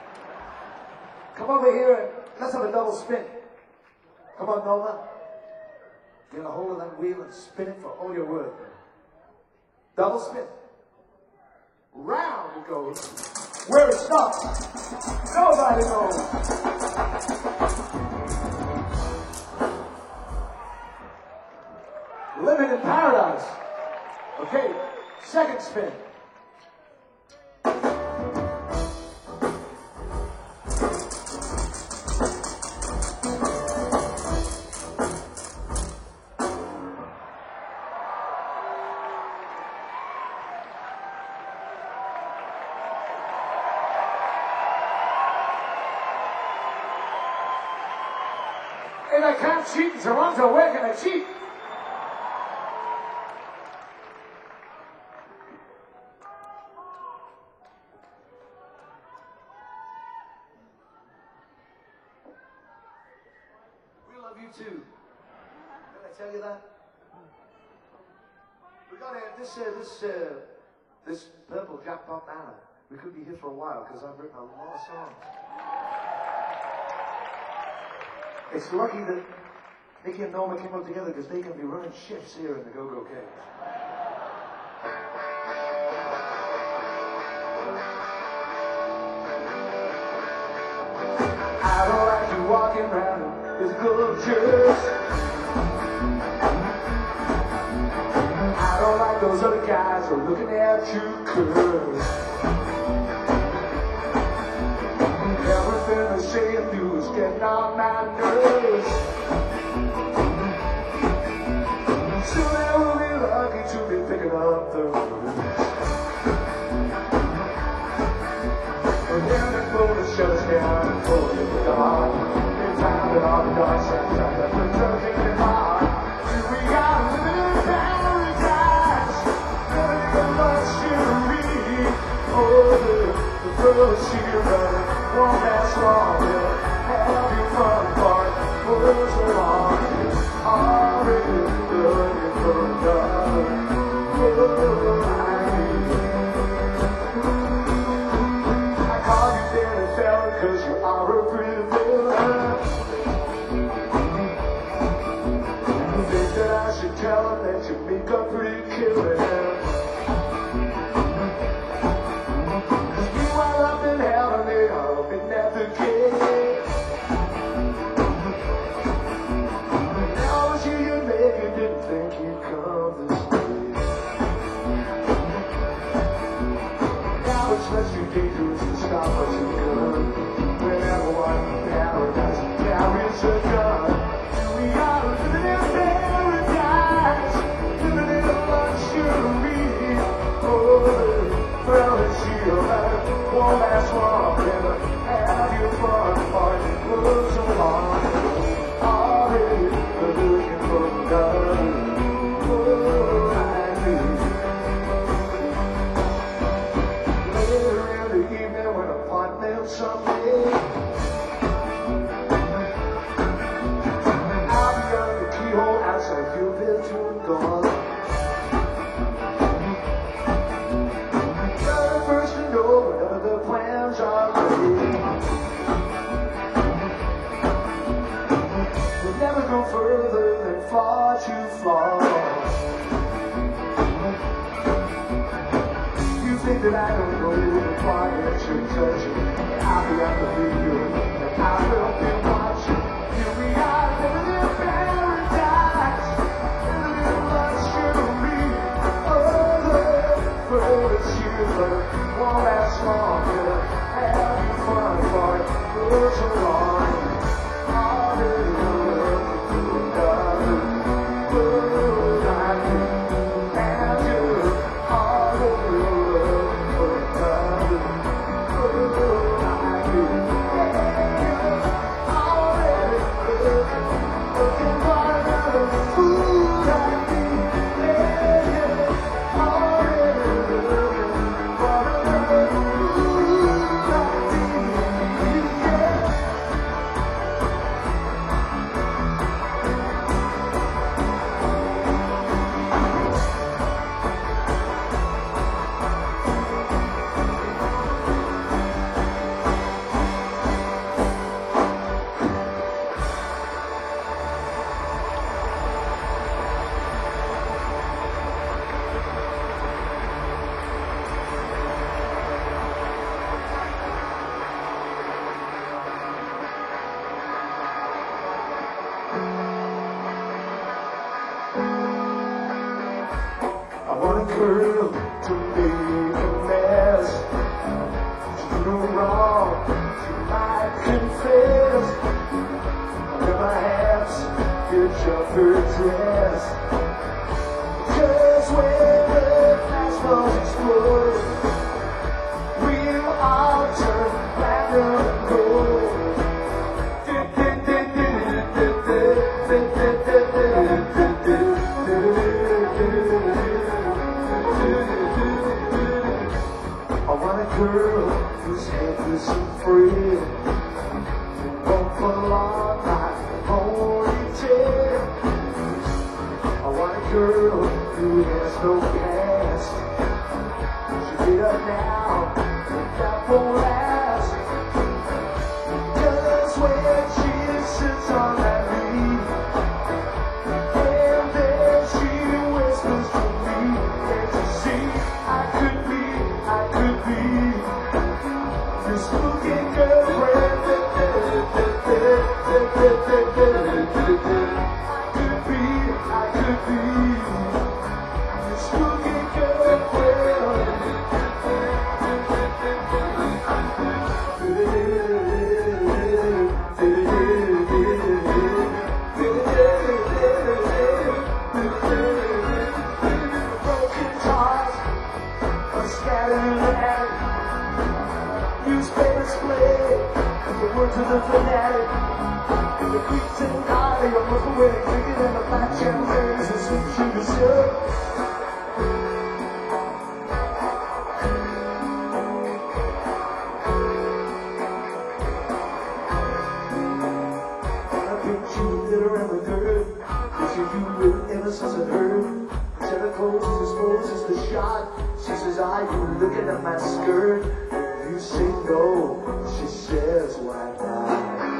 Come over here and let's have a double spin. Come on, Norma. Get a hold of that wheel and spin it for all you're worth. Double spin. Round it goes. Where it stops, nobody knows. Living in paradise. Okay, second spin. And I can't cheat in Toronto. Where can I cheat? too. Did I tell you that? We got uh, this, uh, this, uh, this purple jackpot banner. We could be here for a while because I've written a lot of songs. It's lucky that Nicky and Norma came up together because they can be running shifts here in the Go-Go Caves. I don't like you walking around with good church. I don't like those other guys who are looking at you curse. Everything they say and do is getting on my nerves. Soon I will be lucky to be picking up the road. And then they're going to shut us down before the dark. In time that all the dark side time that we're turning it hard. We got a little paradise, living in luxury. Oh, the, the road she running won't last long. Have you fun part, for so long. Already looking for another. Oh, I need. I call you Danny Fallon cause you are a pretty villain. You think that I should tell him that you make a pretty killing. Meanwhile up in heaven they are up in at the gate. Now I see you make it, didn't think you'd come this way. Now it's much too dangerous to stop what you've done. Whenever one in paradise carries a gun. We are living in paradise, living in luxury. Oh, well, it's you, but won't last long. Never have you fun, but it was so long. Already looking for a gun. Oh, I need. Later in the evening when a pot meant something, I'll be on the keyhole outside your bedroom door. You're the first to know whenever the plans are ready. We'll never go further than far too far. You think that I don't know why that you're touching. I'll be out the video and I will be watching. Here we are living in paradise, living in luxury. Oh, the world is here, but it won't last long. Have you fun for it for so long. Already looking for another. Oh, I can have you. Already looking for another. Oh, I can. Already looking, looking for another. Ooh, I can. Yeah, yeah. Already looking for another. Ooh, I can. Yeah. I want a girl to make a mess. To do no wrong, she might confess. Wear my hats, hitch up her dress. Just when the flash was explode, we'll all turn platinum and gold. I want a girl who's helpless and free, won't belong like a ponytail. your spooky girlfriend. I could be, I could be your spooky girlfriend. Broken cars are scattered in the attic. Newspapers play the words of the fanatic. The creeps and gnarly are most away, drinking in the fat champagnes and sweet sugar syrup. I picked you glitter and the curve. Yes, you do it ever since I heard. Seven closes, exposes the shot. She says, are you looking at my skirt? You say no, she says, why not?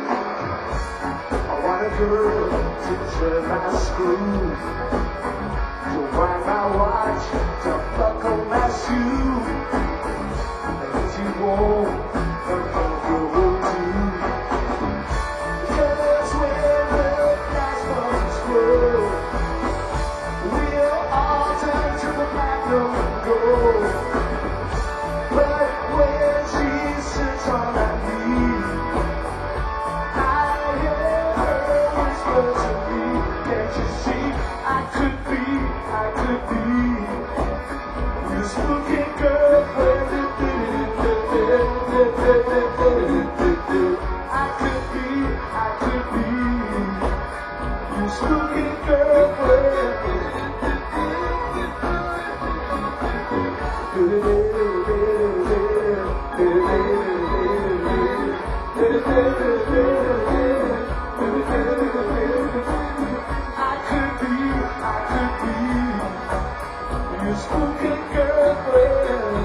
I want a girl to turn my screw, to wind my watch, to buckle my shoe. And if you won't, then I'll go too. Because when the flash bulbs explode, we'll all turn to the platinum and gold. But when she sits on my knee, I hear her whisper to me, can't you see? I could be, I could be your spooky girlfriend. I could be, I could be your spooky girlfriend. I could be, I could be your spooky girlfriend.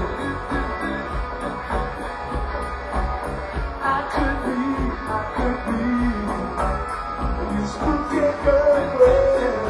I could be, I could be your spooky girlfriend.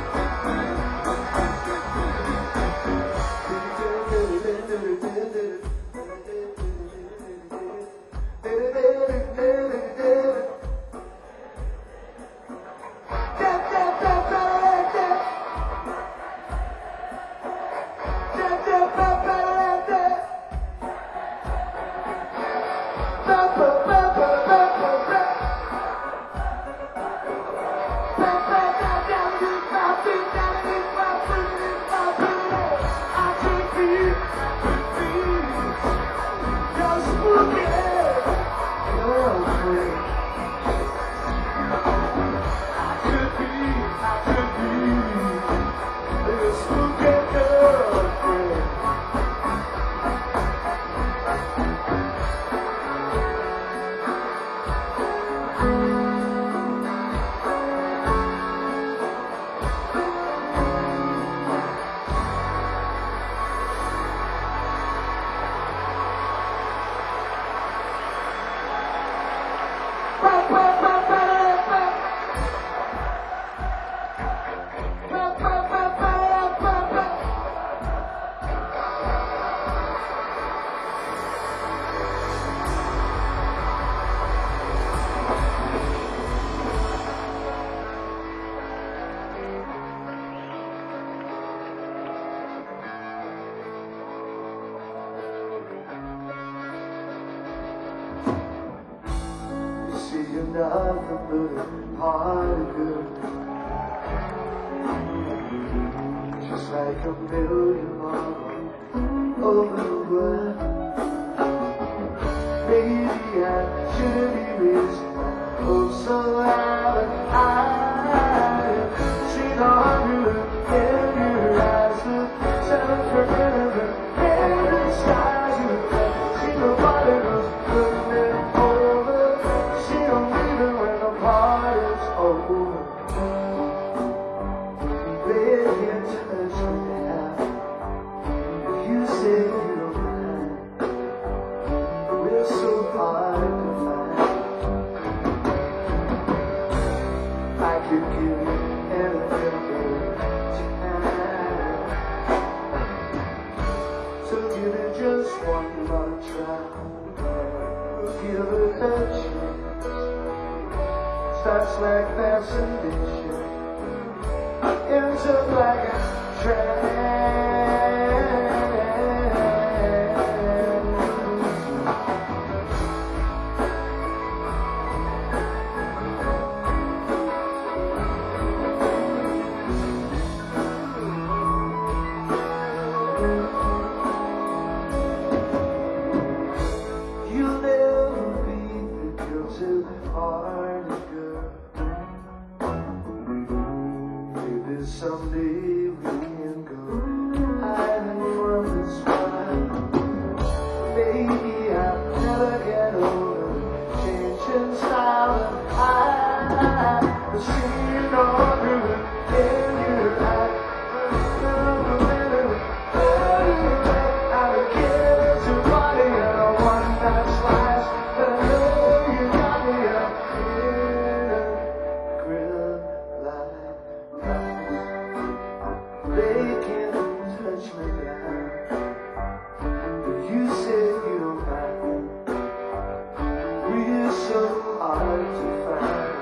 You're nothing but a party girl, just like a million miles over the world. Maybe I shouldn't be raising my hopes so high, but I've seen a hundred in your eyes, the seven forever, and the stars you left. See the water goes running over. She don't leave it when the party's over. Baby, can't touch me now. If you say you don't that's like fascination into like a trance. You'll never be the girl too hard to girl. Maybe someday we can go hiding from this one. Baby, I'll never get over changing style. I see you know through it in your eye. I don't care to body and a one night slice. But I know you got me up in a grill like that. They can't touch me down. But you say you don't mind. We're so hard to find.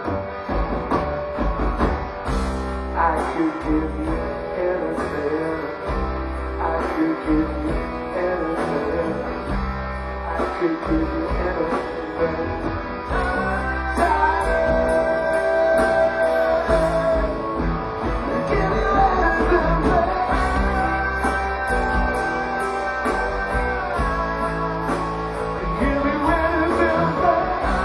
I could give you anything. I could give you anything. I could give you anything. Give you anything. Give you anything.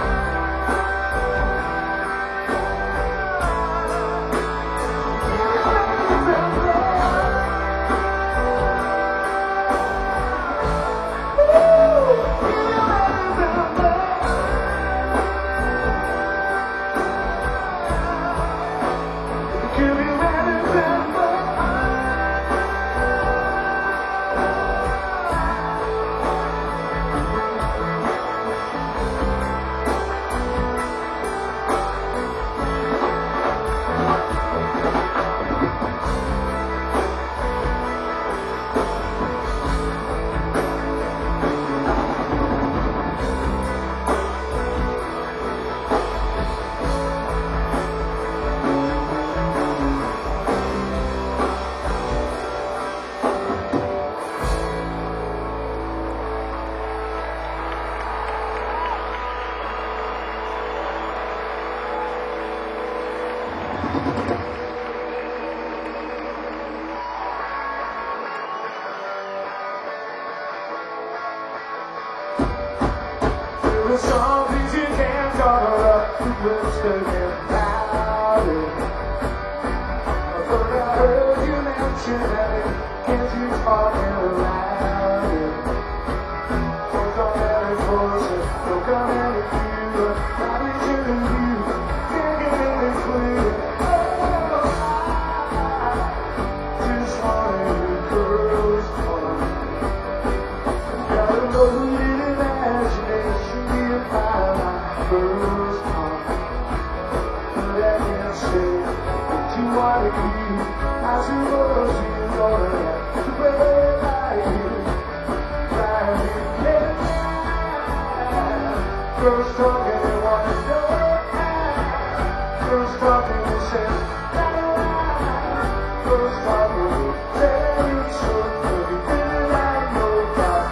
There are some things you can't cover up. Let's forget about it. But I heard you mention that. Can't you talk about it? Don't come any closer. Don't come any fewer. Not reaching you. Can't get any clearer. Oh, I just want you girls on. Got a loaded imagination. First time, but I can't say what you want to be. I suppose you're gonna have to play like you, like you can. First talking, you want to know. First talking, you say, first talking, you tell you so. You feel like no doubt.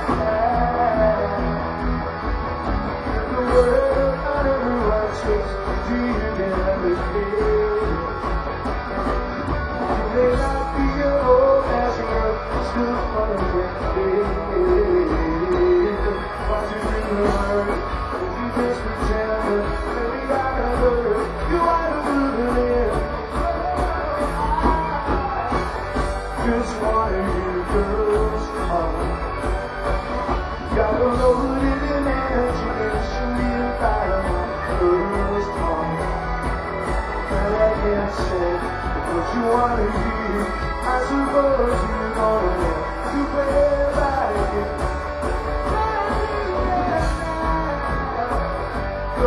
The world. Do you get everything? You may not be your old as you were, still fun and get why do you learn? If you just pretend that maybe I never you are the moving in. Just one of you girls are. Got a loaded imagination, you got a first time. And I can't say what you want to hear. I suppose you're gonna have to play like it.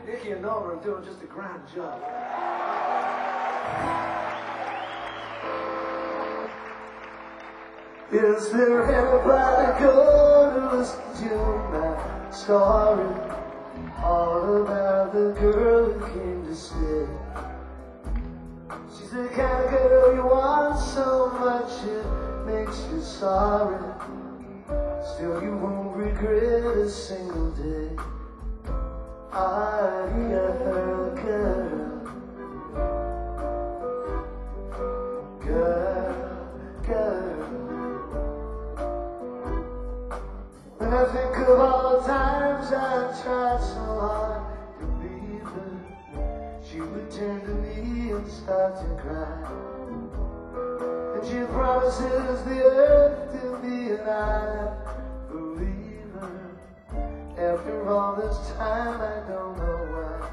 Nikki and Nova are doing just a grand job. Is there anybody gonna listen to my story? All about the girl who came to stay. She's the kind of girl you want so much it makes you sorry. Still you won't regret a single day. I girl, girl, girl, girl. When I think of all the times I tried so hard to leave her, she would turn to me and start to cry. And she promises the earth to me, and I believe her. After all this time, I don't know why.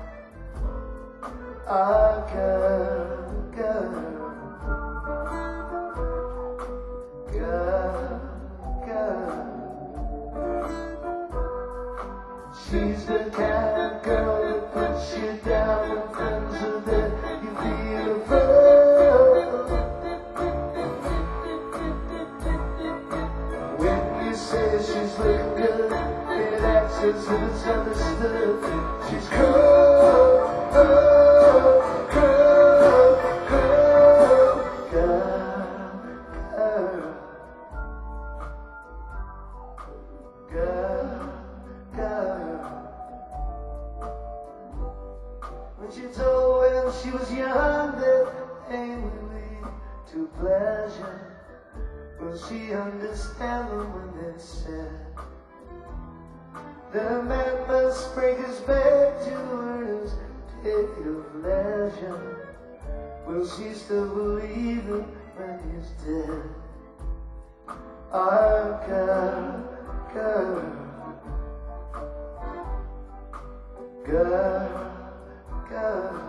Ah, girl, girl, girl, girl. She's the kind of girl that puts you down when friends are there. You feel afraid. When you say she's looking good, it acts as if it's understood. She's cool, cool, cool, cool, girl, girl, girl, girl. When she told when she was young that pain would lead to pleasure, will she understand them when they said that a man must break his back to earn his day of leisure? Will she still believe him when he's dead? Ah, girl, girl, girl, girl.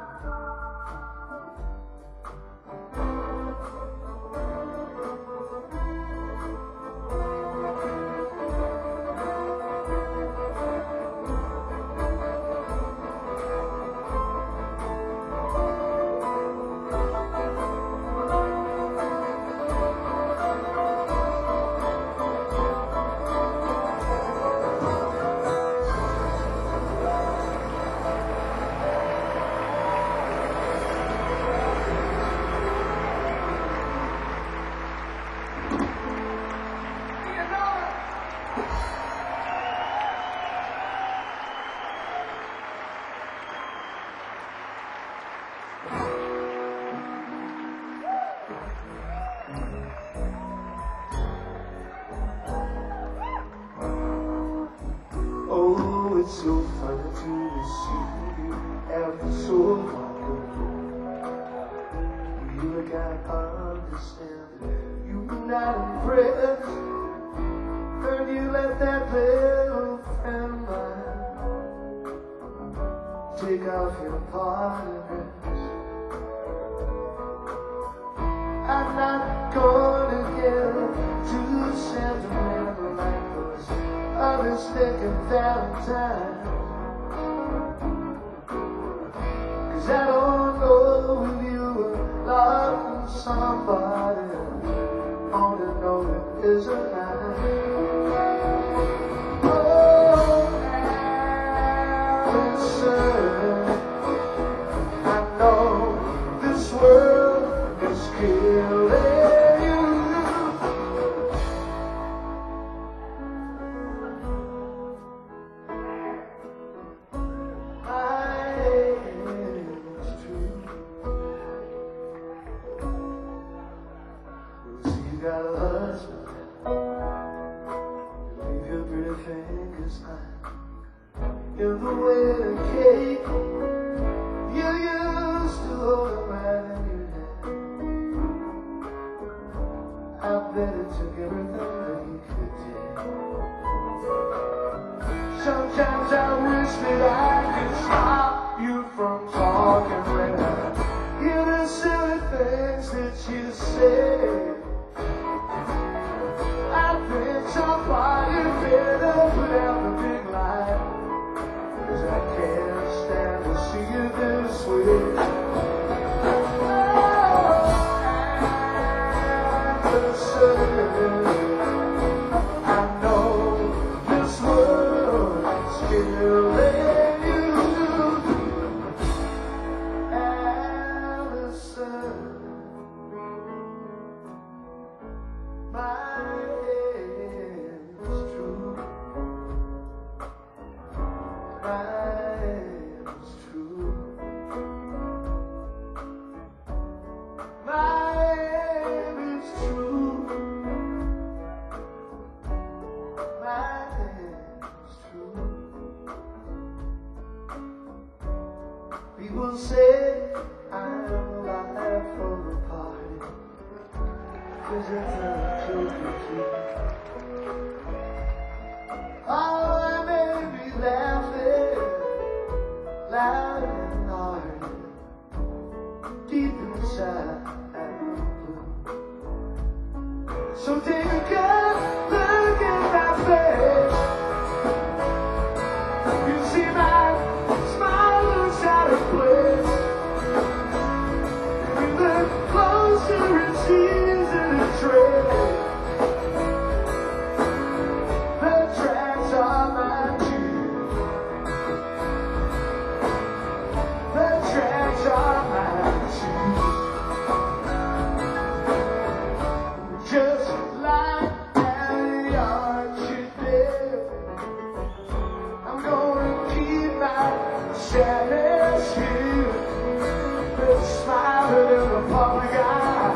Oh, it's so funny to see you after so long ago. You gotta understand that you were not impressed. Heard you let that little friend of mine take off your party dress. I'm not gonna get too sentimental like those other sticking Valentine, 'cause I don't know if you were loving somebody, only know that there's a line. Oh, concern, I know this world is killing. You got a husband, leave your pretty fingers high in the wedding cake. People say I'm alive for the party, 'cause it's a cookie. Oh, I may be laughing loud and hard, deep inside. So take a good look at my face. You see my smile looks out of place. We look closer, it seems in a trail. The tracks are my tears. The tracks are my tears. Just like an archer did, I'm gonna keep my sadness here, but smiling in the public eye.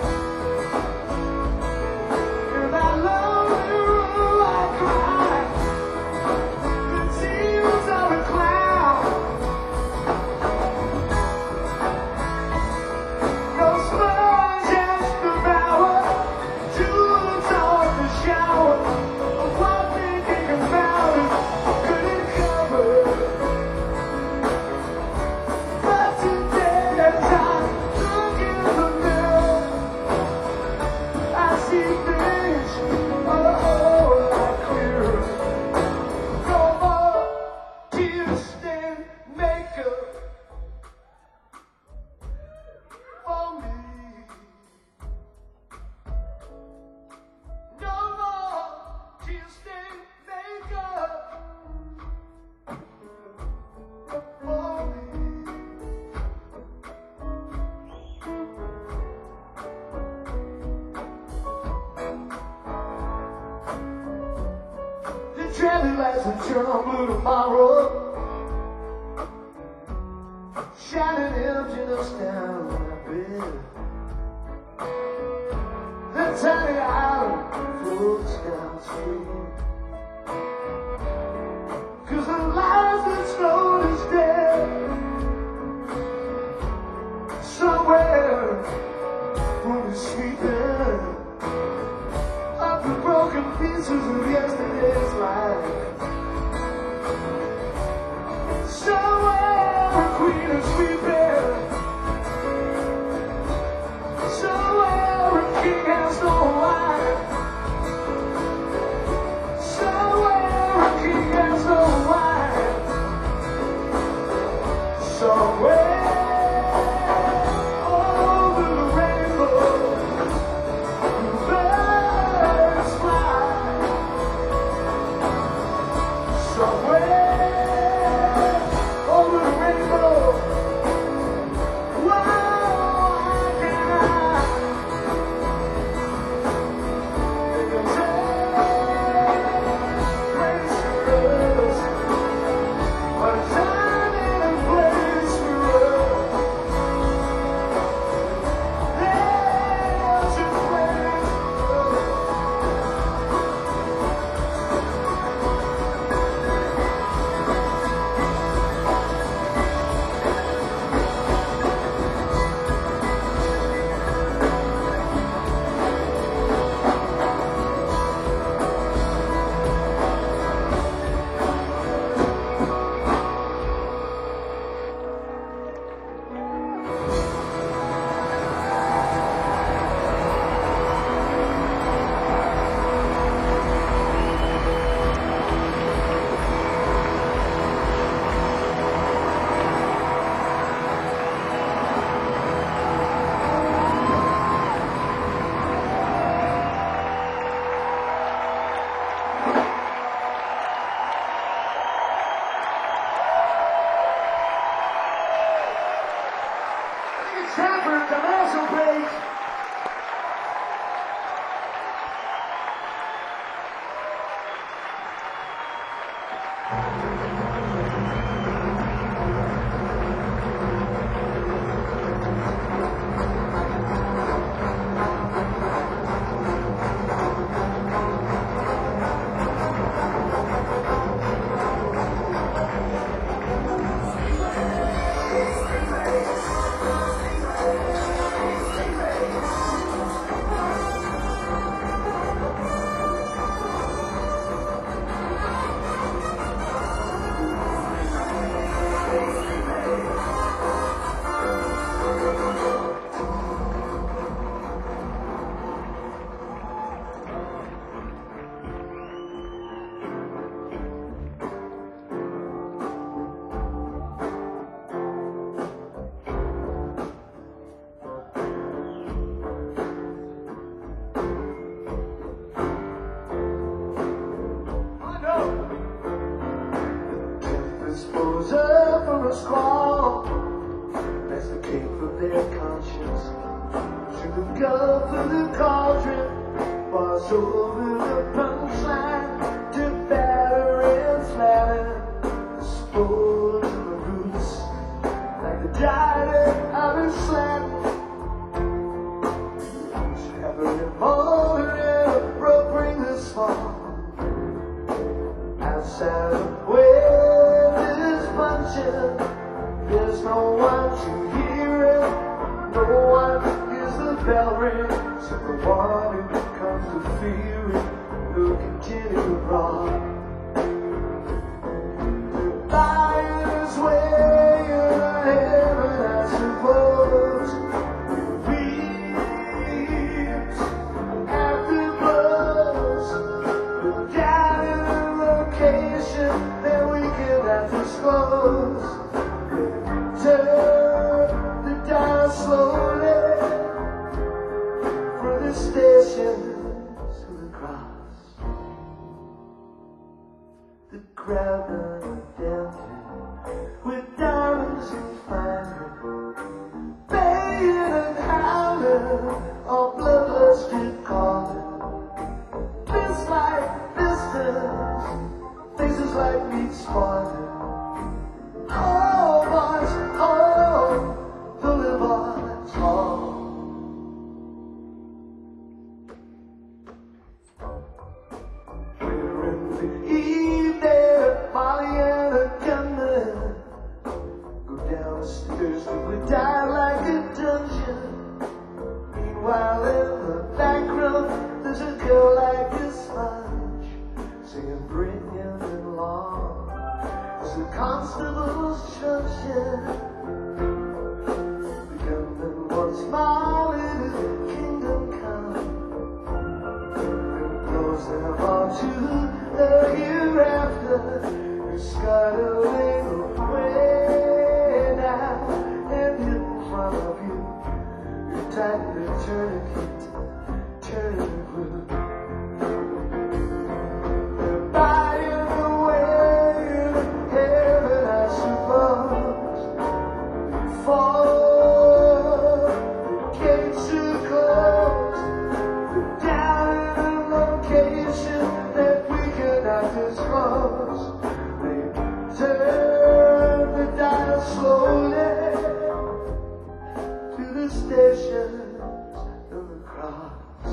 If I love you, I cry the tears of a clown. No sponge has devoured jewels on the shower of what thinking about it couldn't cover. But today as I look in the mirror, I see things a whole lot clearer. No more tear stained makeup for me. No more tear-stained makeup for me. The traffic lights will turn on blue tomorrow, shining emptiness down my bed. The tiny island floats downstream, 'cause the lies that snowed is dead. Somewhere moon is sweeping up the broken pieces of yesterday's life. Somewhere a queen is sweeping. Somewhere a king has no wife. Somewhere a king has no wife. Somewhere over the rainbow, the birds fly. Somewhere over the rainbow, why can't I? Place for us, a time and a place for us. stage. Exposure from a squall, that's the cake for their conscience. To the gulf of the cauldron, bars over the punchline, to batter and flatter the spores of the roots, like the diet of a slat. Every morning, rope bring the small outside of where there's no one to hear it, no one hears the bell ring, so the one who comes to fear it will continue wrong. The fire's way in heaven, I suppose, weeps after blows, but down in the location that we cannot disclose. Turn the dial slowly from the station to the cross. The crowd undaunted with diamonds and fire, baying and howling on bloodlusted calling. This like distance, faces like meat spoiling. Oh, boys, oh, boulevards, oh. We're in the evening, Molly and a gunman go down the stairs till we die like a dungeon. Meanwhile, in the background, there's a girl like a sponge, singing brilliant and long. The constable's truncheon, the gunman wants my little kingdom come, and blows them on to the hereafter. You're scuttling away now, and in front of you, you're tied to tourniquet, turning blue. Stations of the cross,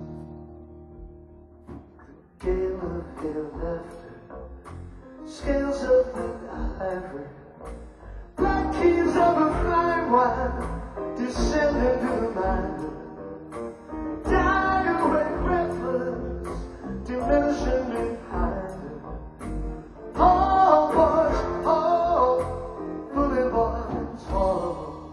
the gale of hidden laughter, scales of the ivory, black keys of a fine wine, descending to the mind, die away breathless, diminishing behind. Oh, boys, oh, boulevards, oh.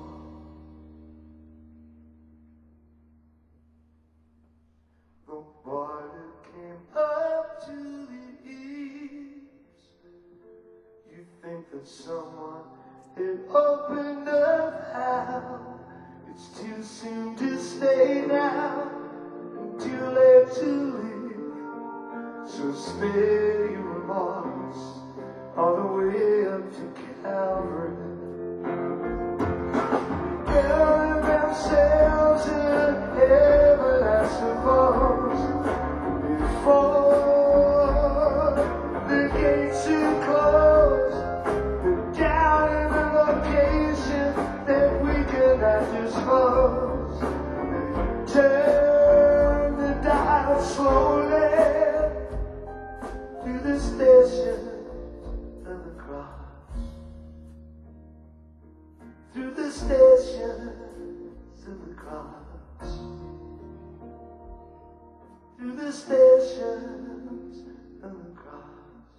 That someone had opened up how it's too soon to stay now and too late to leave, so spare your remorse all the way up to Calvary. Burying themselves in through the stations of the cross, through the stations of the cross.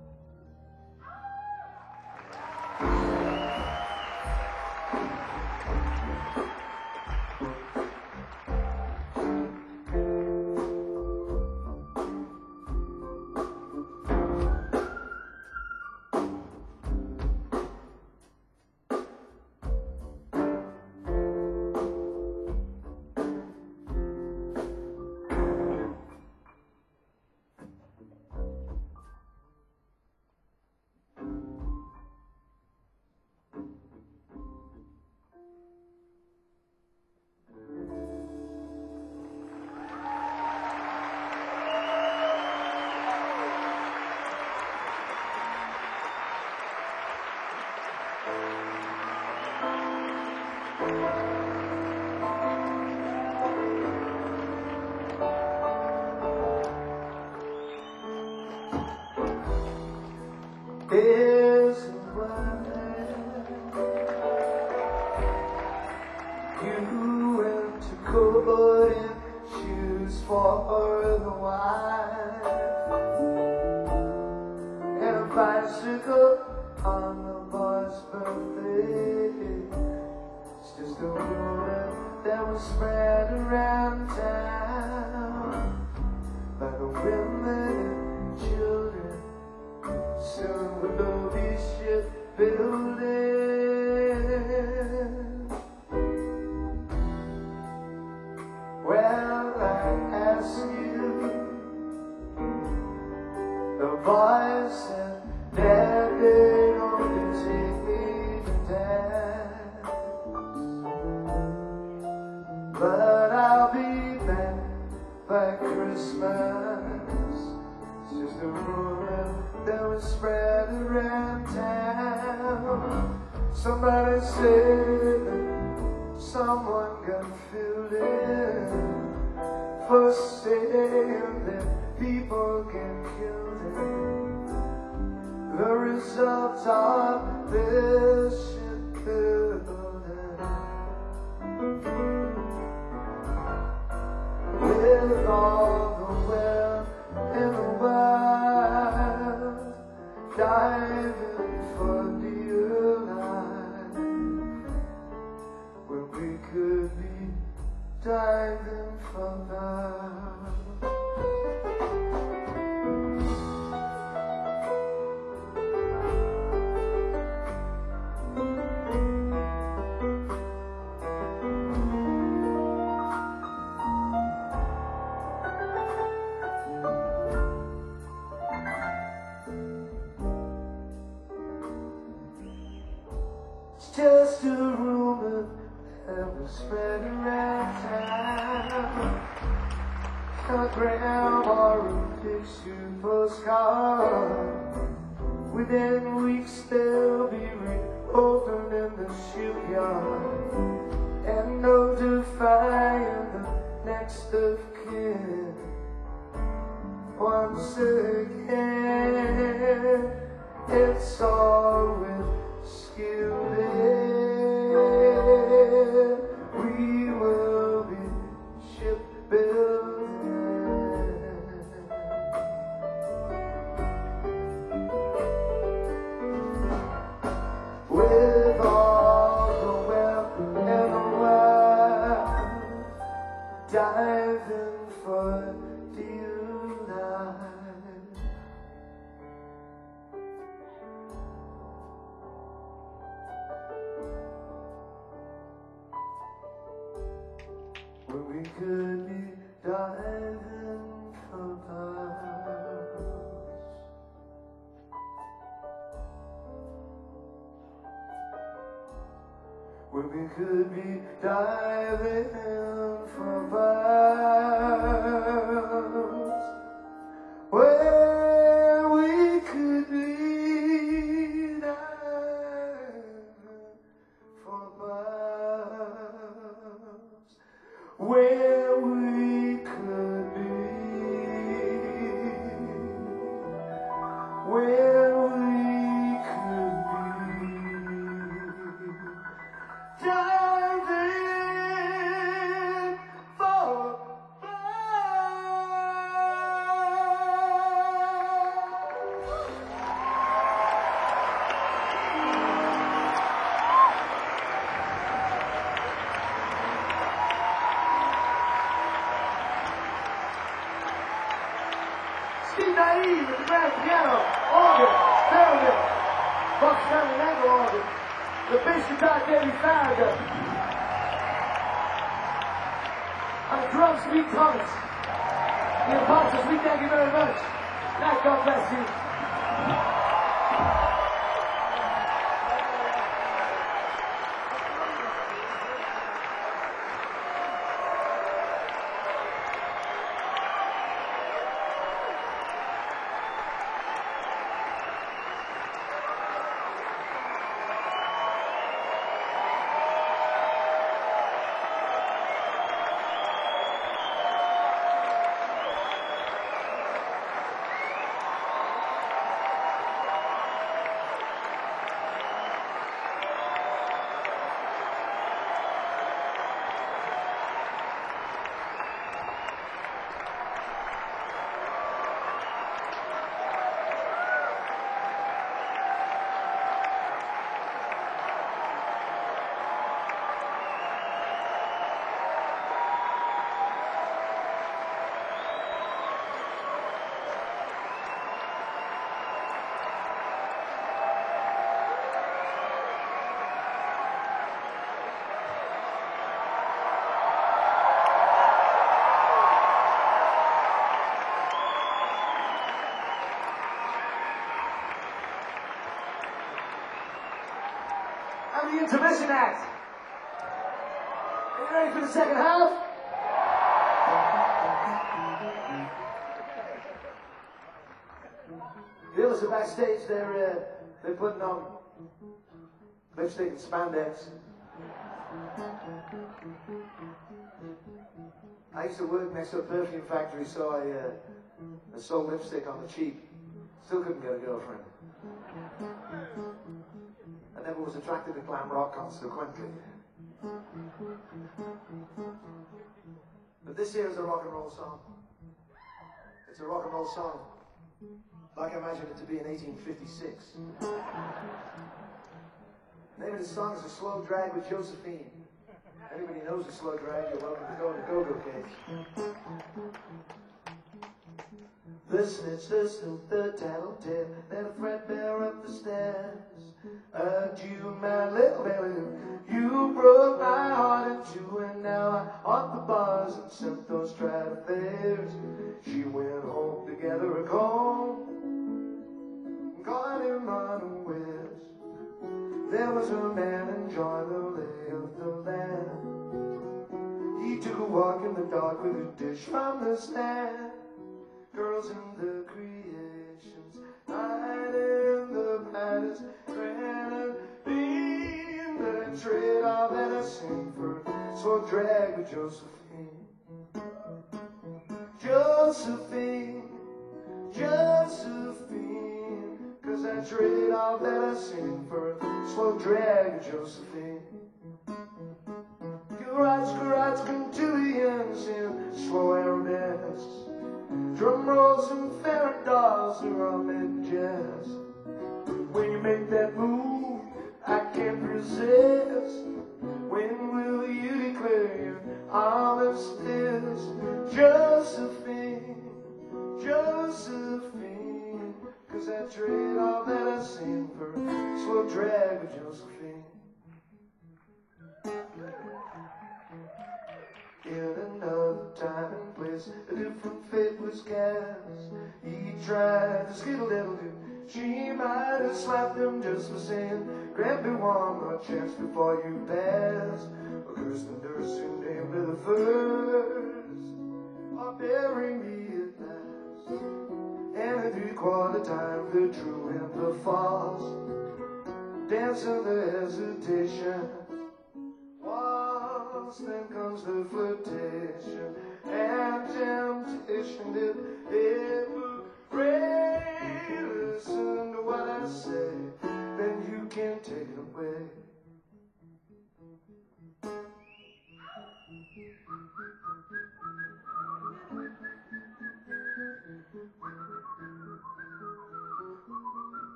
Is you went to court in shoes for the wife, and a bicycle on the boy's birthday. It's just a rumor that was spread around town by the women and children. Soon we'll be shipbuilding. Well, I ask you, the boy said, Dad, they only take me to dance, but I'll be back by Christmas. It's just a rumor that was spread around town. Somebody said that someone got filled in for saying that people get killed in the result of this shipbuilding. With all the well in the wild, diving for dear life, when we could be diving for love. It's just a rumor that was spread around town. My grandma wrote picture postcard. Within weeks they'll be reopened in the shipyard, and notifying the next of kin. Once again, it's all with skilled in. We will be shipbuilding. With all the wealth and the wild, diving for dear life. When we could be diving for pearls, when we could be diving for pearls, where we could be diving for pearls, where we could be, where we could be diving for Steve Naive at the grand piano, organ, theremin, Buck Stanley Mangle organ, the bass guitar Davey Farragut, on the drums Pete Thomas, the imposters, we thank you very much. Now God bless you. And the intermission act. Are you ready for the second half? The others are backstage. They're uh, they're putting on lipstick and spandex. I used to work next to a perfume factory, so I, uh, I sold lipstick on the cheap. Still couldn't get a girlfriend. I never was attracted to glam rock consequently. But this here is a rock and roll song. It's a rock and roll song, like I imagine it to be in eighteen fifty-six. The name of the song is A Slow Drag with Josephine. Anybody knows a slow drag, you're welcome to go to Go-Go Cage. The snitch, the snoop, the tattletale, let a threadbare up the stairs. Adieu, my little baby, you broke my heart in two, and now I haunt the bars and sent those tried affairs. She went home to gather a comb, caught him unawares. There was a man enjoying the lay of the land. He took a walk in the dark with a dish from the stand. Girls in the creations, night in the platters, granite beam, the trade all that I sing for, so I drag with Josephine. Josephine, Josephine, cause I trade all that I sing for, slow drag with Josephine. Garage, garage, cotillions in slow arabesques. Drum rolls and ferret dolls are all made jazz. When you make that move, I can't resist. When will you declare your armistice? Josephine, Josephine, cause I trade all that I sing for slow drag with Josephine. In another time and place, a different fate was cast. He tried to skittle devil do. She might have slapped him just for saying, grant me one more chance before you pass. Or curse the nurse who named me the first, or bury me at last. And at three-quarter time, the true and the false, dancing the hesitation. Then comes the flirtation and temptation. Did ever pray? Listen to what I say, then you can take it away.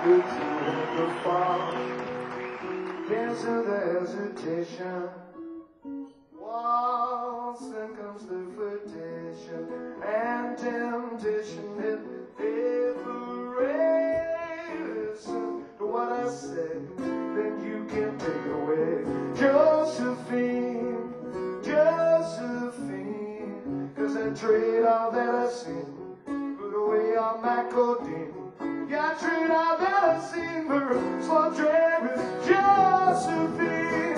the true and the false. Cancel the hesitation. Once then comes the flirtation and temptation. If ever listen to what I say, then you can take away Josephine, Josephine. Cause I trade all that I seen, put away all my codeine. Yeah, I trade all that I seen for a slow trade with Josephine.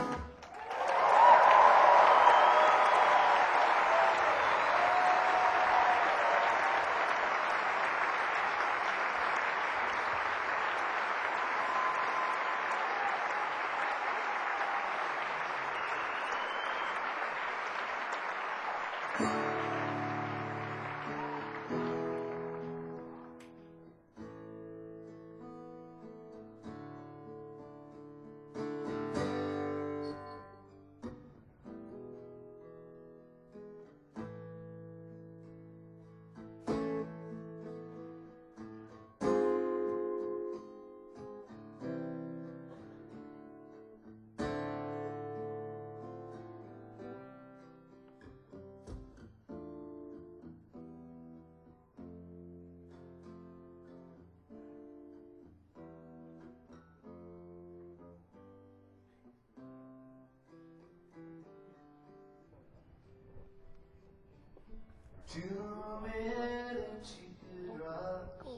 Too many teardrops,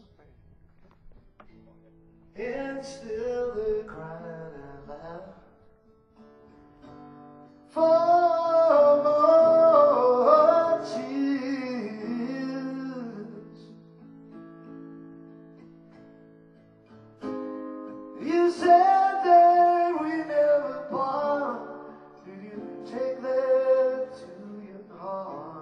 and still they cried out loud for more tears. You said that we never part. Did you take that to your heart?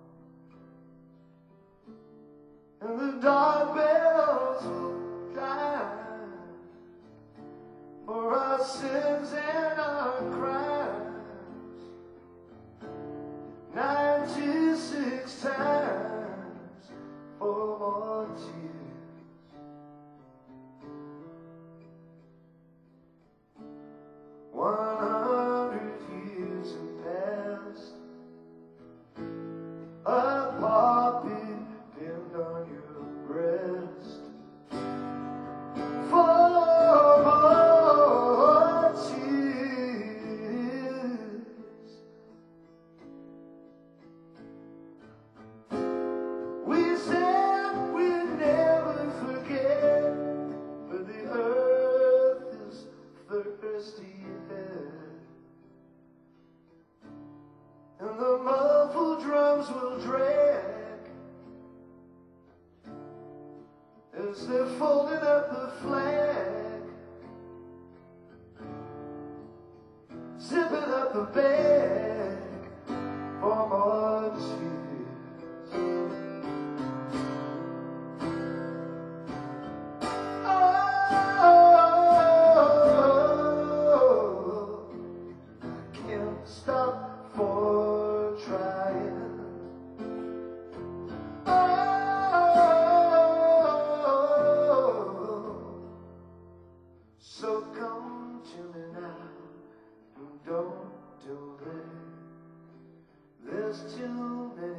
And the dark bells will chime for our sins and our crimes, ninety-six times for more tears. One hundred years have passed, a poppy pinned on your breast for more tears. We said we'd never forget, but the earth is thirsty yet, and the muffled drums will drag as they're folding up the flag, zipping up the bag for more tears. Oh, I can't stop for trying. So come to me now, and don't delay. There's too many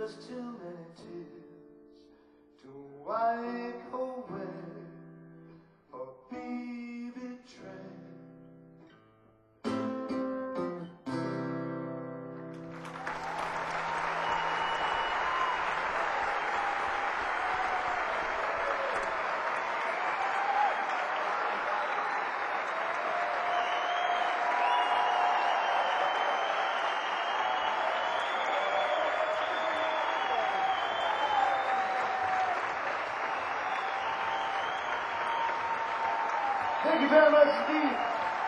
just too many tears to wipe away or be betrayed. Thank you very much indeed.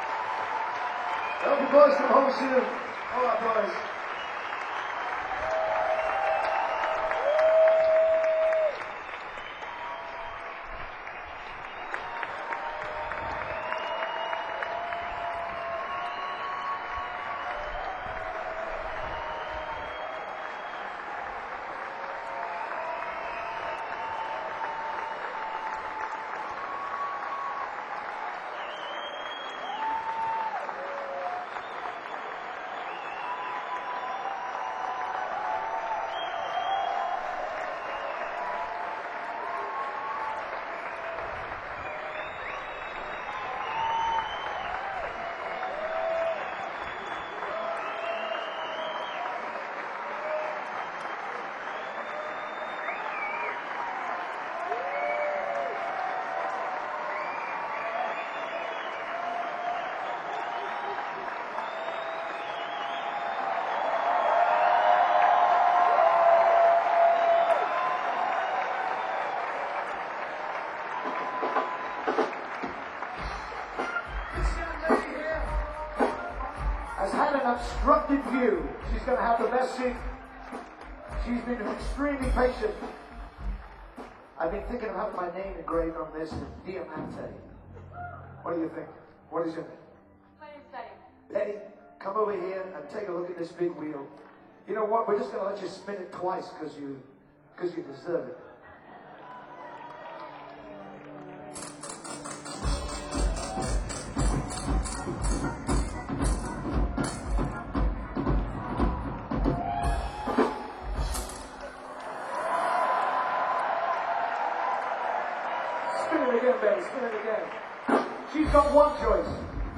I hope you boys come home soon. All right, boys. Has had an obstructed view. She's going to have the best seat. She's been extremely patient. I've been thinking of having my name engraved on this in Diamante. What do you think? What is your name? My name's Betty. Betty, come over here and take a look at this big wheel. You know what? We're just going to let you spin it twice because you, because you deserve it. Spin it again, Betty. Spin it again. She's got one choice.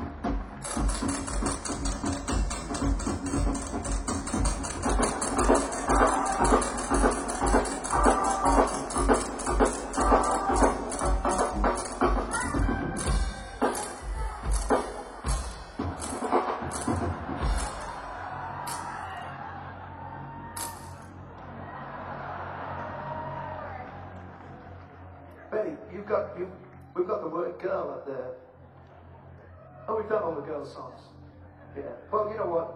Betty, you've got you. We've got the word "girl" up there. Oh, we've done all the girl songs. Yeah. Well, you know what?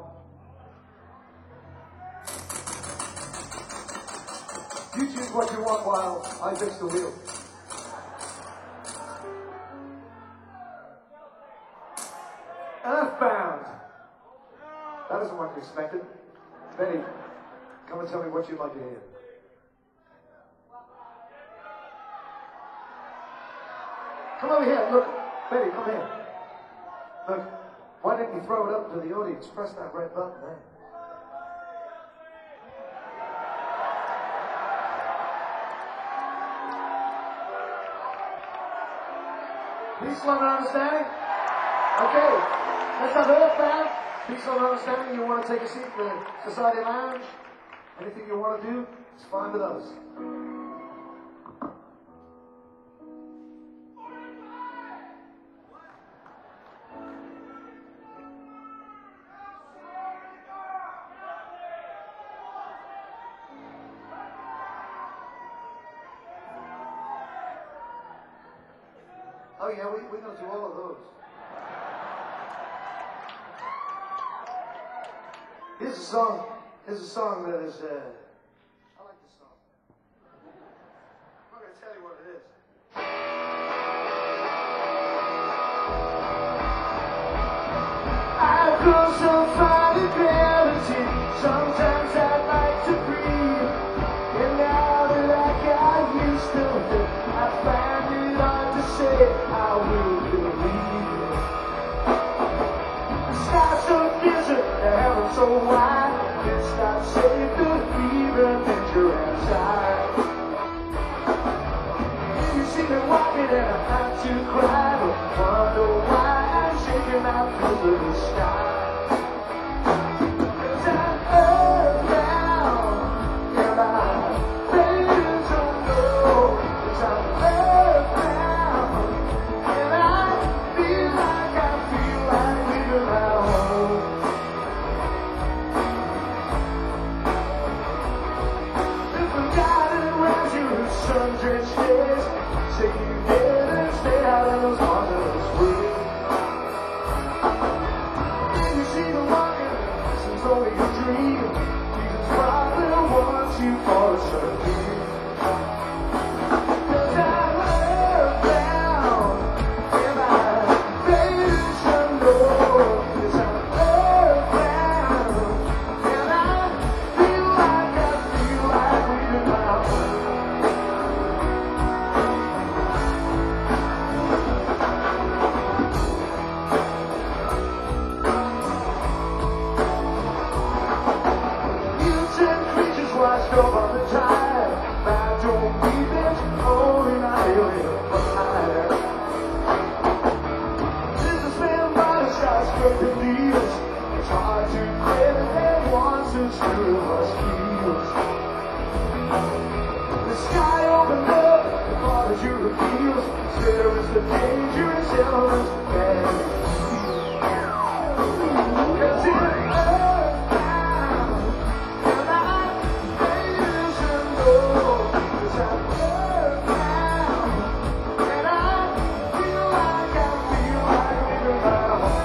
You choose what you want while I fix the wheel. Earthbound. That isn't what you expected. Betty, come and tell me what you'd like to hear. Come over here, look. Betty, come here. Look, why didn't you throw it up to the audience? Press that red button there. Peace, love, and understanding? Okay, let's have Earthbound. Peace, love, and understanding. You want to take a seat in the Society Lounge? Anything you want to do, it's fine with us. Oh yeah, we, we're going to do all of those. Here's a song, here's a song that is, uh, I like this song. I'm not going to tell you what it is. I feel so fine in gravity, sometimes I'd like to breathe. And now that I got used to it, I find it hard to say I will believe it. The sky's so busy, the heaven's so wide, it's not safe to be sun-drenched days. Say you didn't stay out in those marvelous ways. Then you see the walking, this is only a dream. Jesus probably wants you for a certain. Cause I look down and my face unknown. Yes, I look down and I feel like I feel like leaving my home. Mutant creatures washed over the tide. I don't believe it, only my alien behind. Businessman body shots, broken deals. It's hard to credit that once who's true of us feels. The sky opened up, the water you reveals. There is the dangerous elements that cause it earthbound, and I face unknown. Cause I'm earthbound, and I feel like I feel like leaving my home.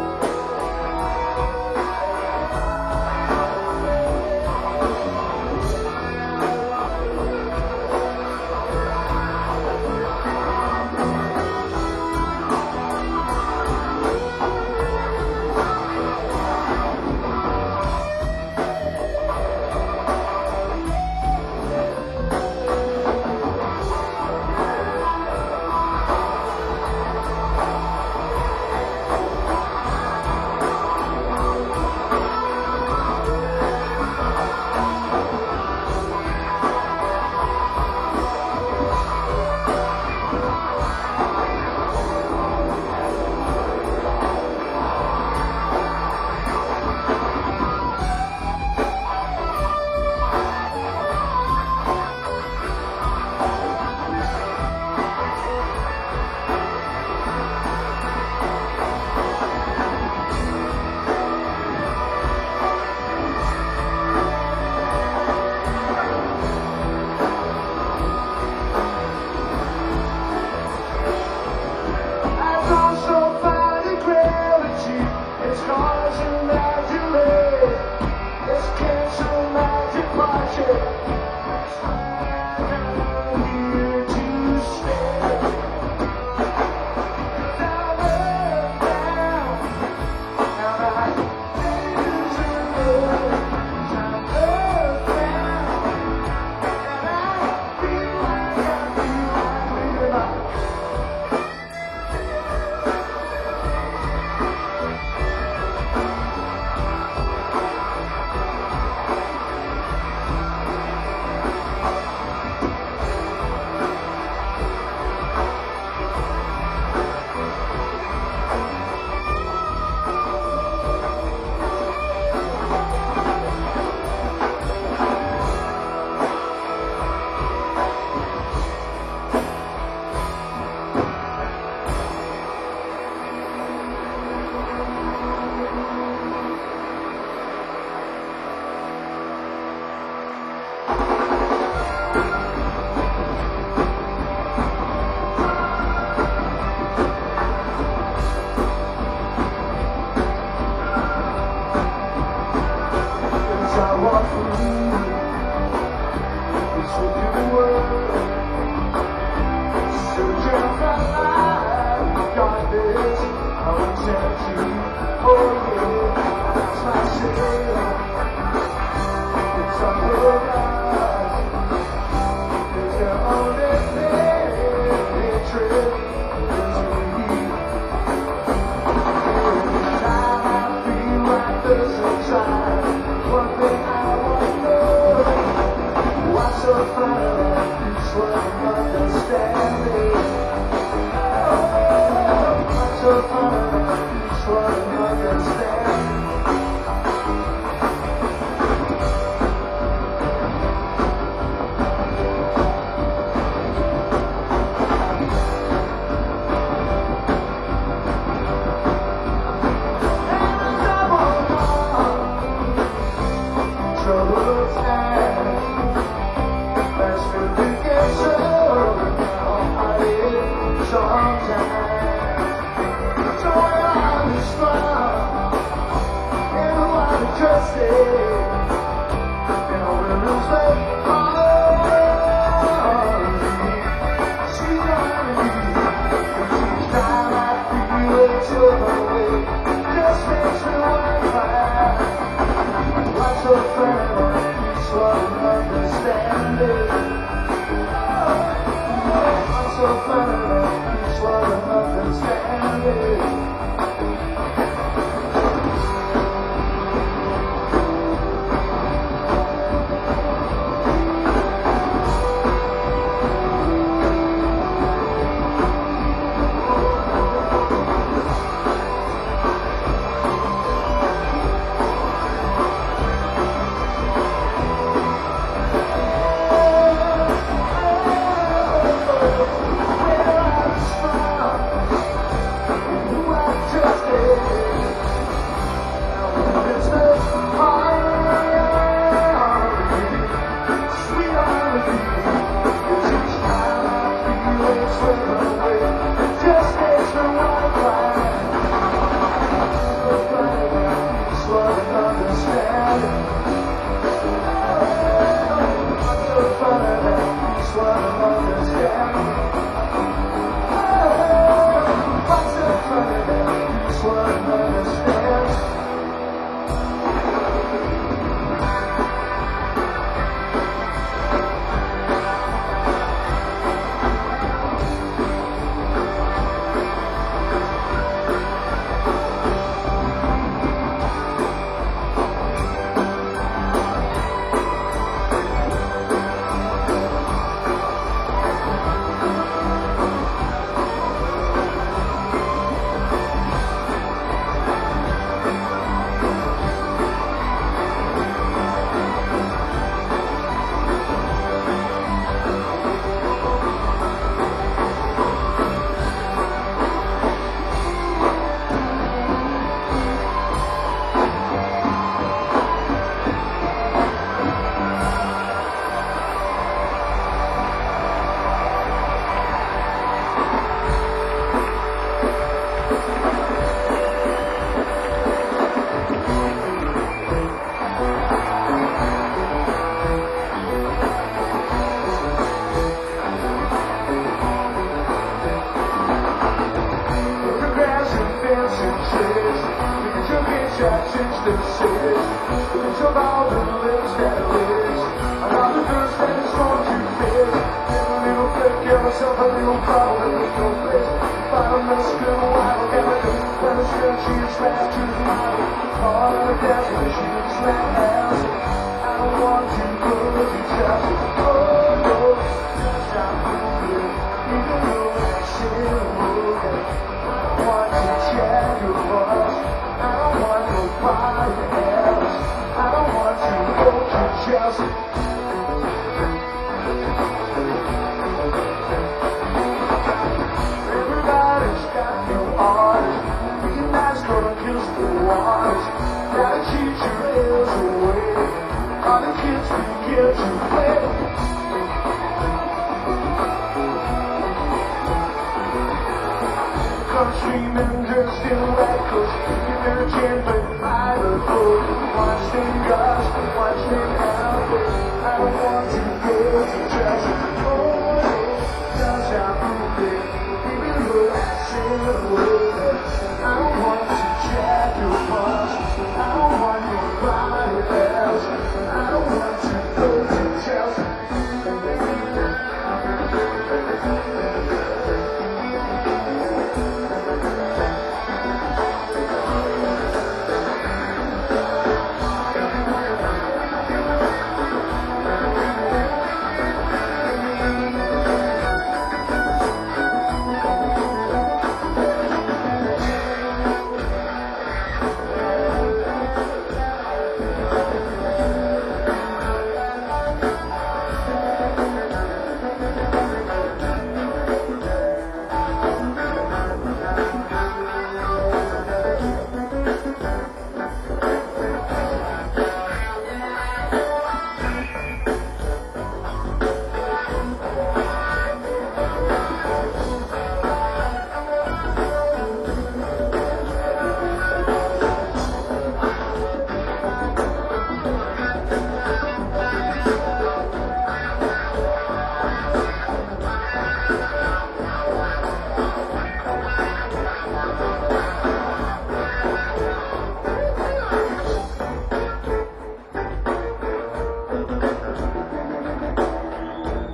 I've gone so far to gravity, it's causing that delay. It's cancel my departure. I'm here to stay. Cause I'm earthbound, and I face unknown. Cause I'm earthbound, and I feel like I feel like leaving my home. As I walk through this wicked world, searching for light, darkness, I will tell you, oh yeah, that's my sail. It's on the rise, it's the only thing, hatred into me. Every time I feel like there's a time, one thing I want to know, what's so funny, it's what I'm understanding. What's so funny, it's what I'm understanding. Trouble times, last week we get so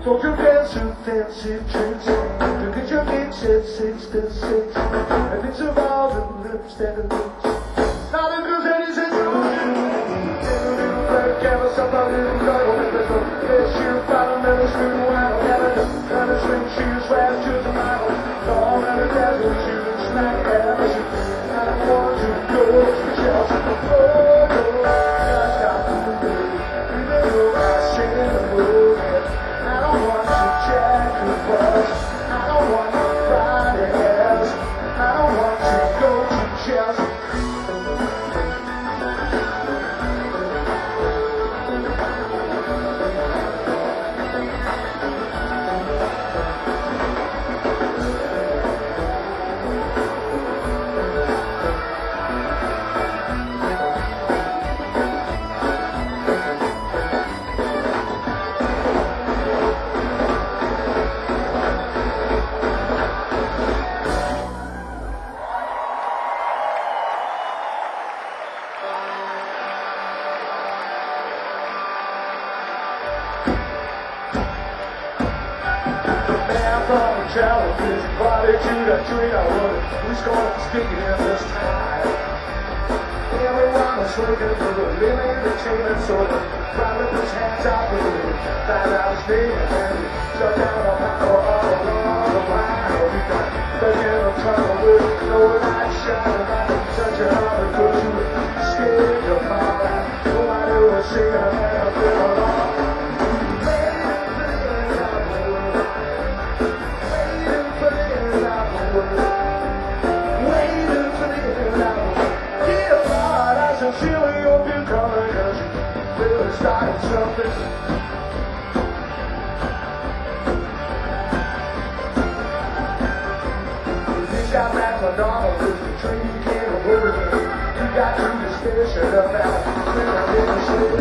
Don't you fancy, fancy tricks? You get your kicks at six to six. And it's about the lips that it looks. Not as good as it is. Little black camera, somebody little dog with the book. Let's shoot, bottom, and a screw, and a ladder. And a swing shoes, fast to the mile. All and a dazzle, shoes, snack, and a shoot. I don't want to go to Chelsea. Oh, no, I got to do it. Even though I sing the blues. I don't want to check the bus. I don't want to ride the ass. I don't want to go to Chelsea. Challenges, body to the tree, I wonder who's gonna stick it in this time. Everyone was looking for the living entertainment, so the private puts hands out for the find out his name and shut down the power all along the line. We got the general tunnel with no light shining like such a hard put you scared of power. Nobody was singing a man up there along. Sincerely hope you come because you really started something. You got back to normal because the train came over me. You got to the station about when I didn't sleep.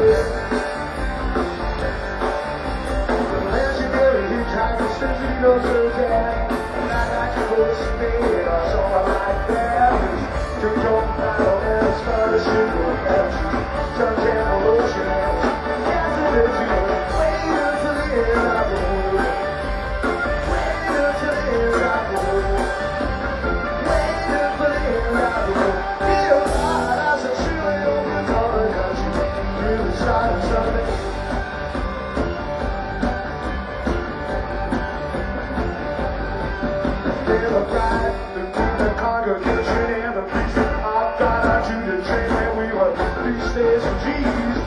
The legendary hitchhiker says he knows her dad. And I got to go to Spain or something like that. You don't know as far as you go out. Turn down the ocean. Yes, it is you. Wait until the end of the world. Wait until the end of the world. Wait until the end of the world. Feel hard as a surely over color. Cause you really started something. There's a bride between the congregation and the priest. I got out to the train and we were three stairs of cheese.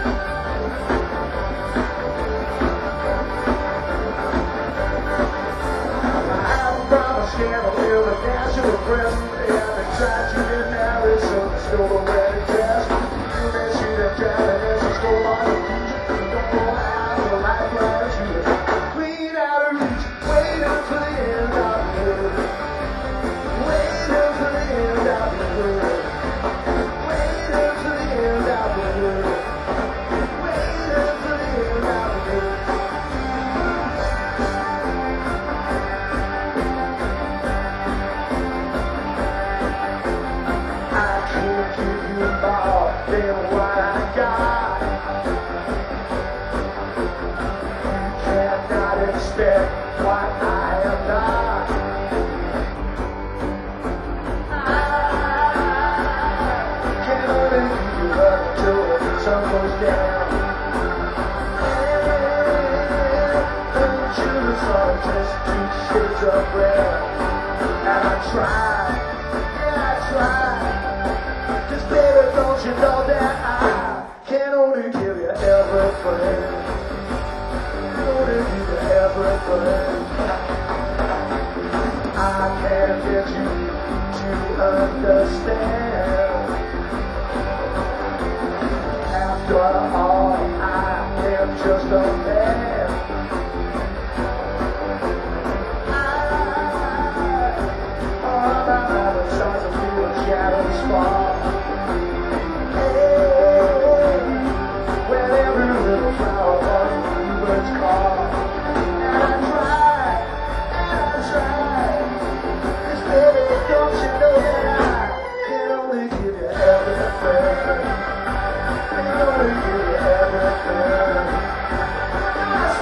I have a promise, can't feel the national press. And they tried to get married, so they stole a wedding dress. You may see them driving as they stole on the beach. Don't go out the lifeline to the clean out of reach. Wait until the end of the world. Wait until the end of the world. Wait until the end of the world. Wait until the end of the world. I can't give you more than what I got. You cannot expect what I am not. Sun goes down. And children saw just two shades of red. And I tried, yeah I tried. Just baby, don't you know that I can only give you everything. Can only give you everything. I can't get you to understand. After all, I am just a man. I, all I'm having starts to feel a shadows fall. Hey, when every little flower was a bluebird's call. And I tried, and I tried. 'Cause baby, don't you know that I can only give you everything. I can only give you everything. I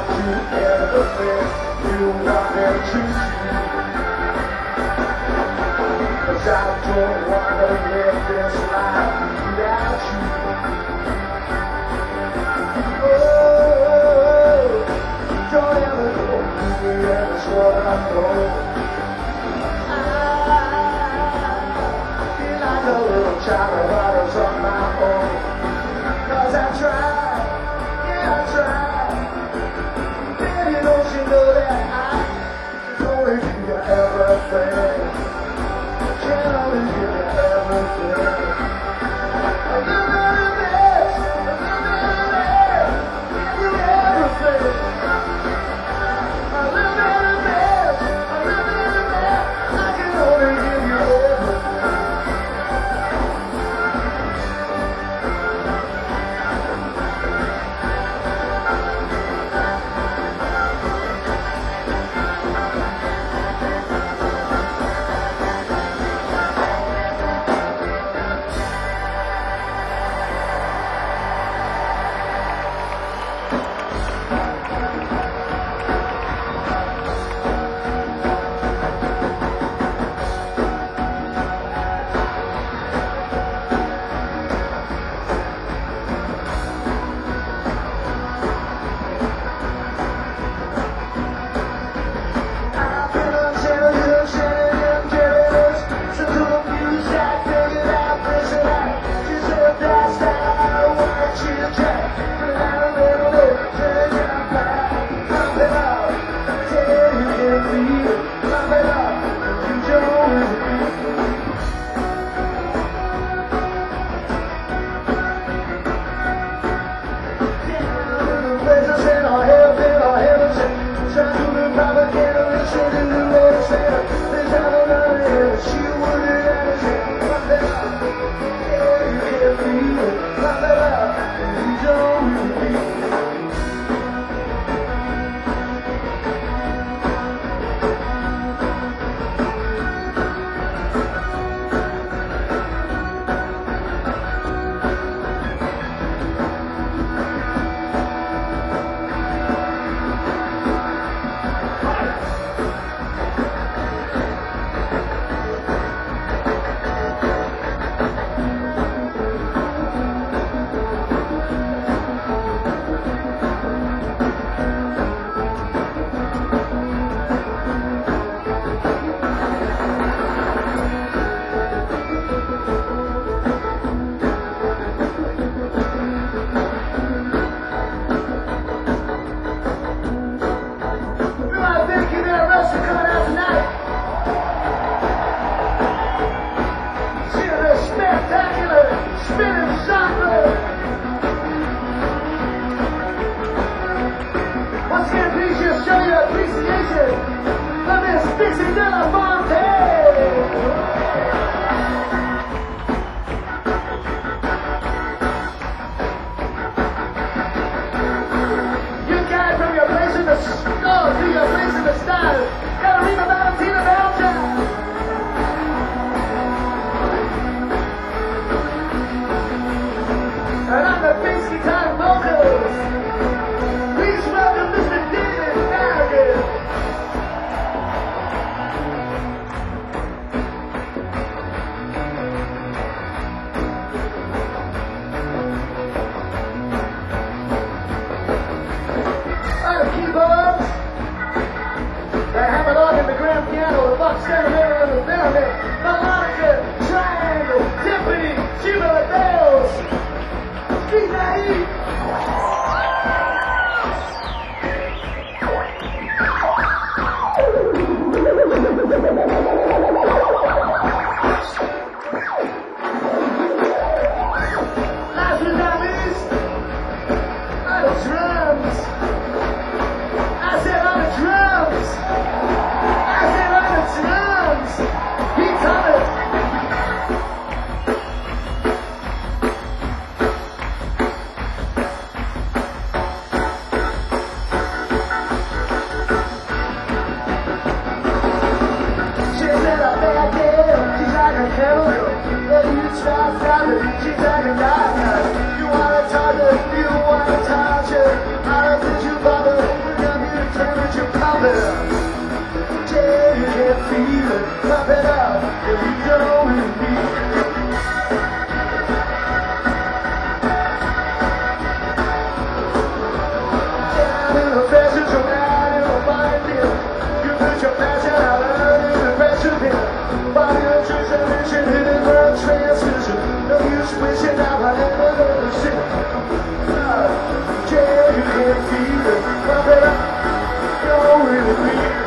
do everything you want me to do. 'Cause I don't wanna live this life without you. Oh, don't ever go me, that's what I know. I feel like a little child that is on my own. 'Cause I tried, yeah I tried. Baby, don't you know that I can only give you everything. Can only give you everything. A little bit of this, a little bit of that, give you everything. A little bit of this, a little bit of that, I can only give you everything. He coming. better. Yeah, you can feel it. My better. If you don't really need it. Down in the passage of night in the mind pit. You put your passion out in the pressure pit. Body of transmission, hidden world transmission. No use wishing out I never heard of shit. Yeah, you can feel it. My better. Don't really feel it.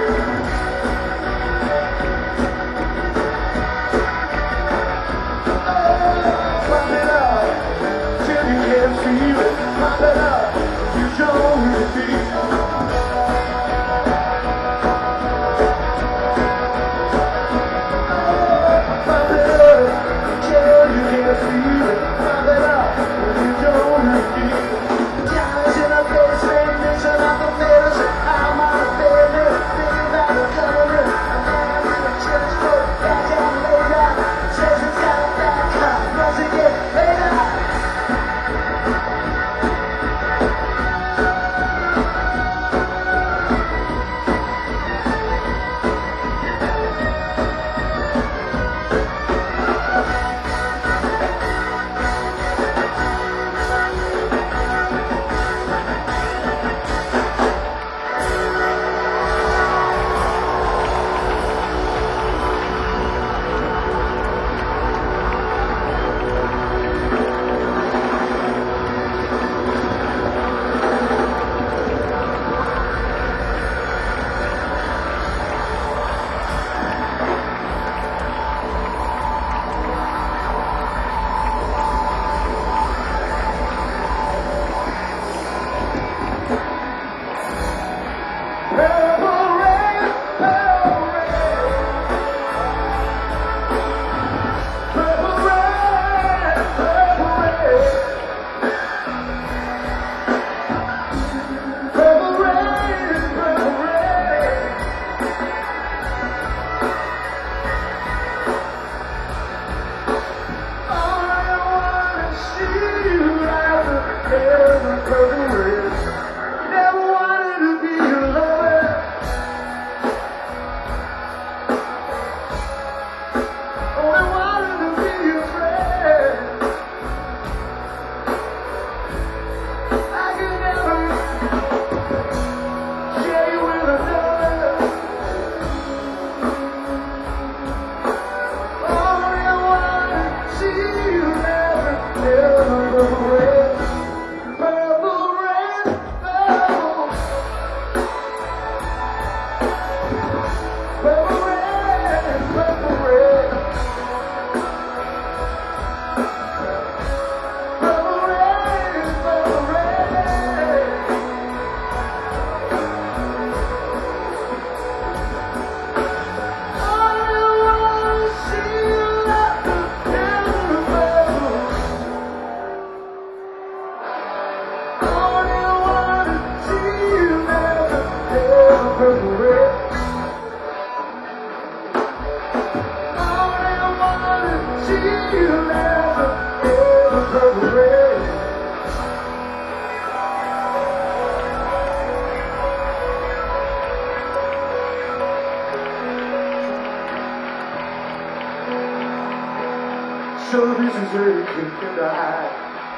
So this is where you can die.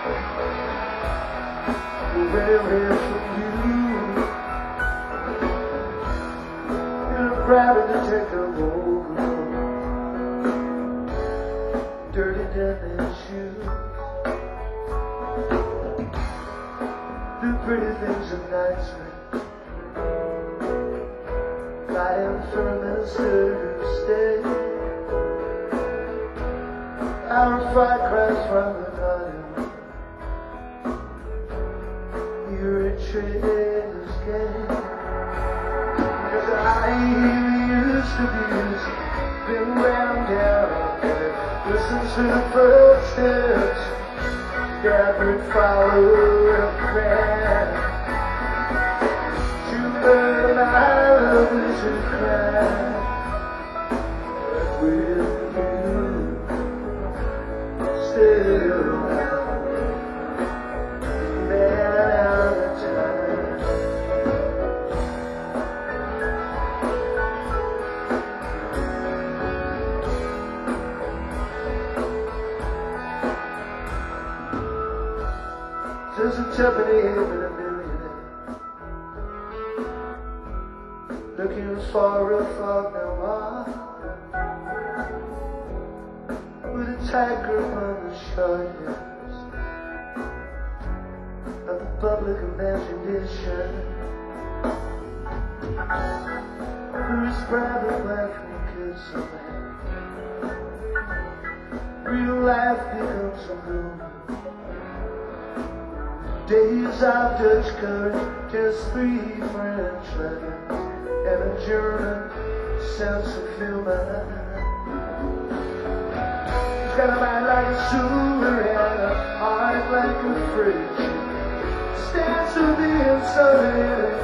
Where is from you? In a private detective over. Dirty death shoes. Do pretty things of nights. Lying firm and stay. Our fight cries from the garden. You're a trader's game. Cause I used to be been round down. Listen to the footsteps that would follow a man. To burn my love is a crime. But with you still man out of time. nothing even a millionaire. Looking for a fog now with a tight grip on the shoulders of the public imagination. For his private life and kids someday, real life becomes a movie. Days of Dutch courage, just three French letters and a German sense of humor. He's got a mind like a sewer and a heart like a fridge. Stands to the inside,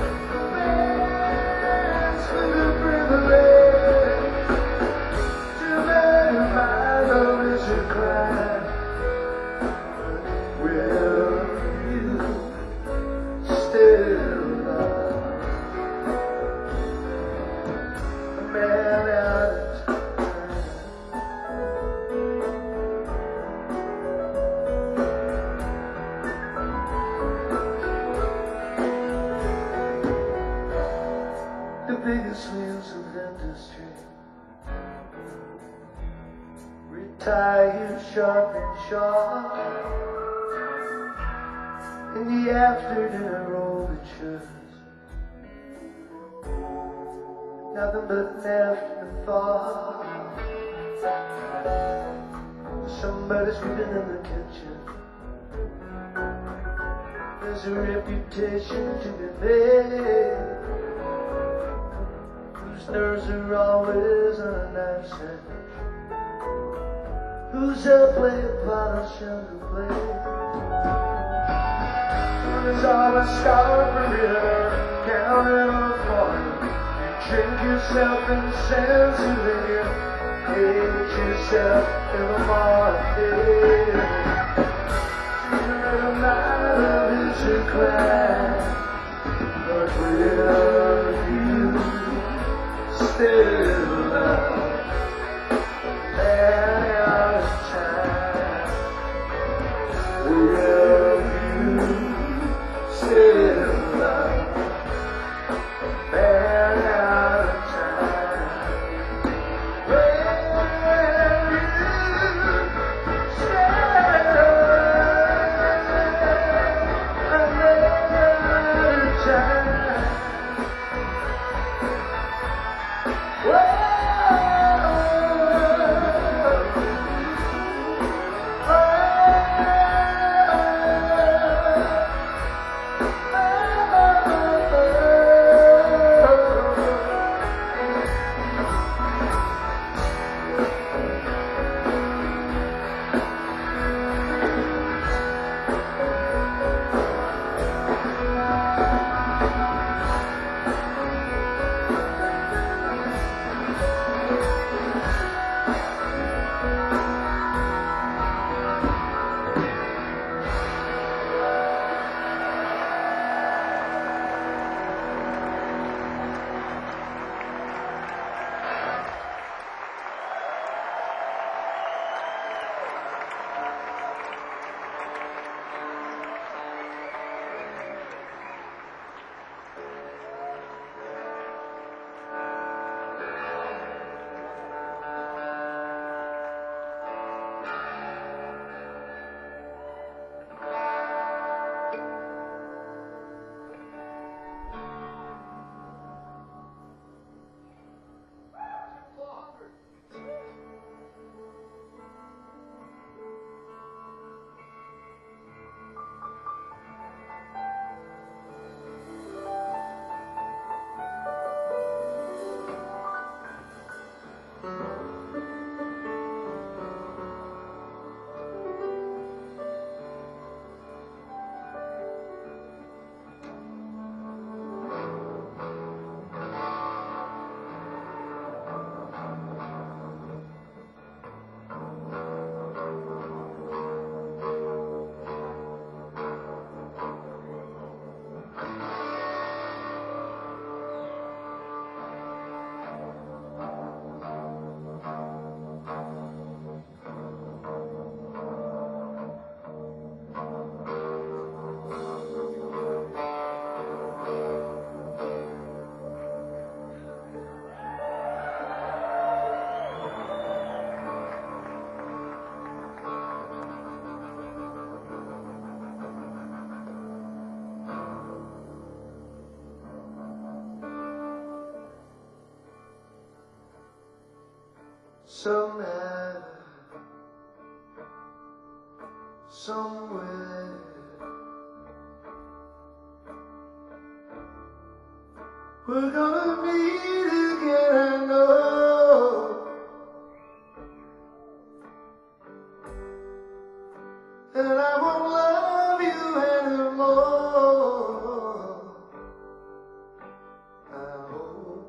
man's for the privilege. Too many my love is a crime. Will you still love a man out of time? The biggest wheels of industry retire sharp and sharp in the after dinner overtures. Nothing but an afterthought. Somebody's cooking in the kitchen. There's a reputation to be made, whose nerves are always on a knife edge, who's a play polish underplay. There's always Scarborough counting on a farm. You drink yourself insensitive, hate yourself in the morning. Your love is a crime, but will you still love man out of time? Will you still love man out of time? Will you still love man out of time? Somewhere, somewhere, we're gonna meet again, I know. And I won't love you anymore. I hope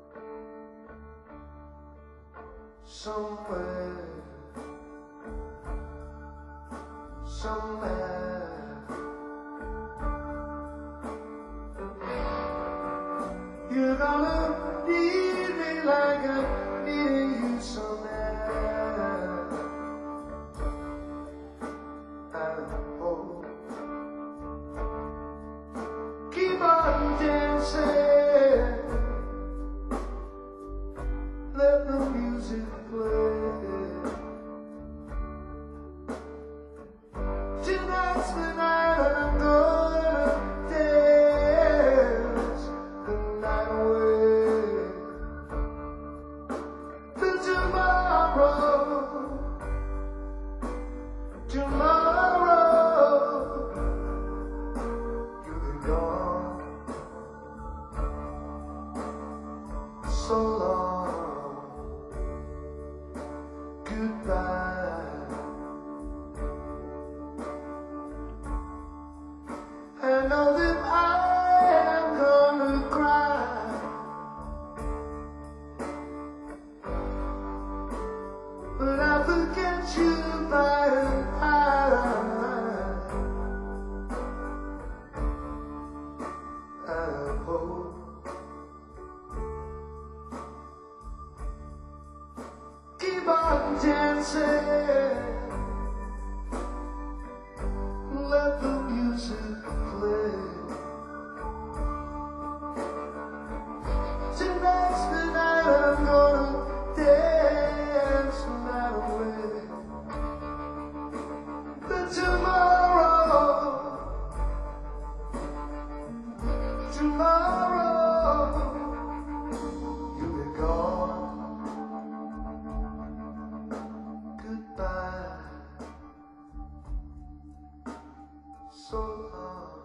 somewhere, somewhere, you're gonna need me like I need you somewhere. I hope. Keep on dancing, let the music play. Tonight's the night I'm gonna dance the night away. Till tomorrow, tomorrow, you'll be gone so long. Goodbye. I know that I am gonna cry, but I forget you by and by. I hope. Keep on dancing, let the music play. Tonight's the night I'm gonna dance the night away. But tomorrow, tomorrow, you'll be gone. Goodbye. So long.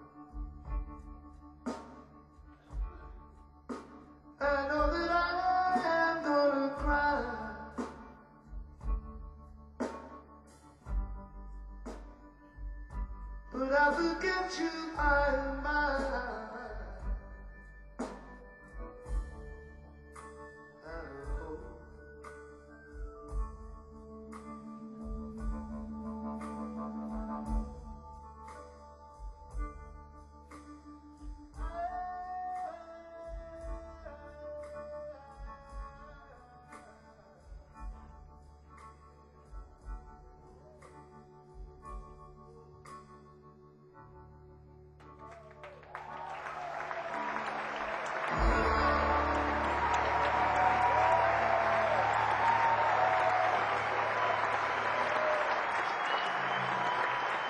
I know that I am gonna cry, but I forget you by and by. I hope.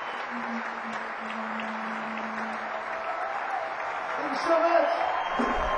Thank you so much.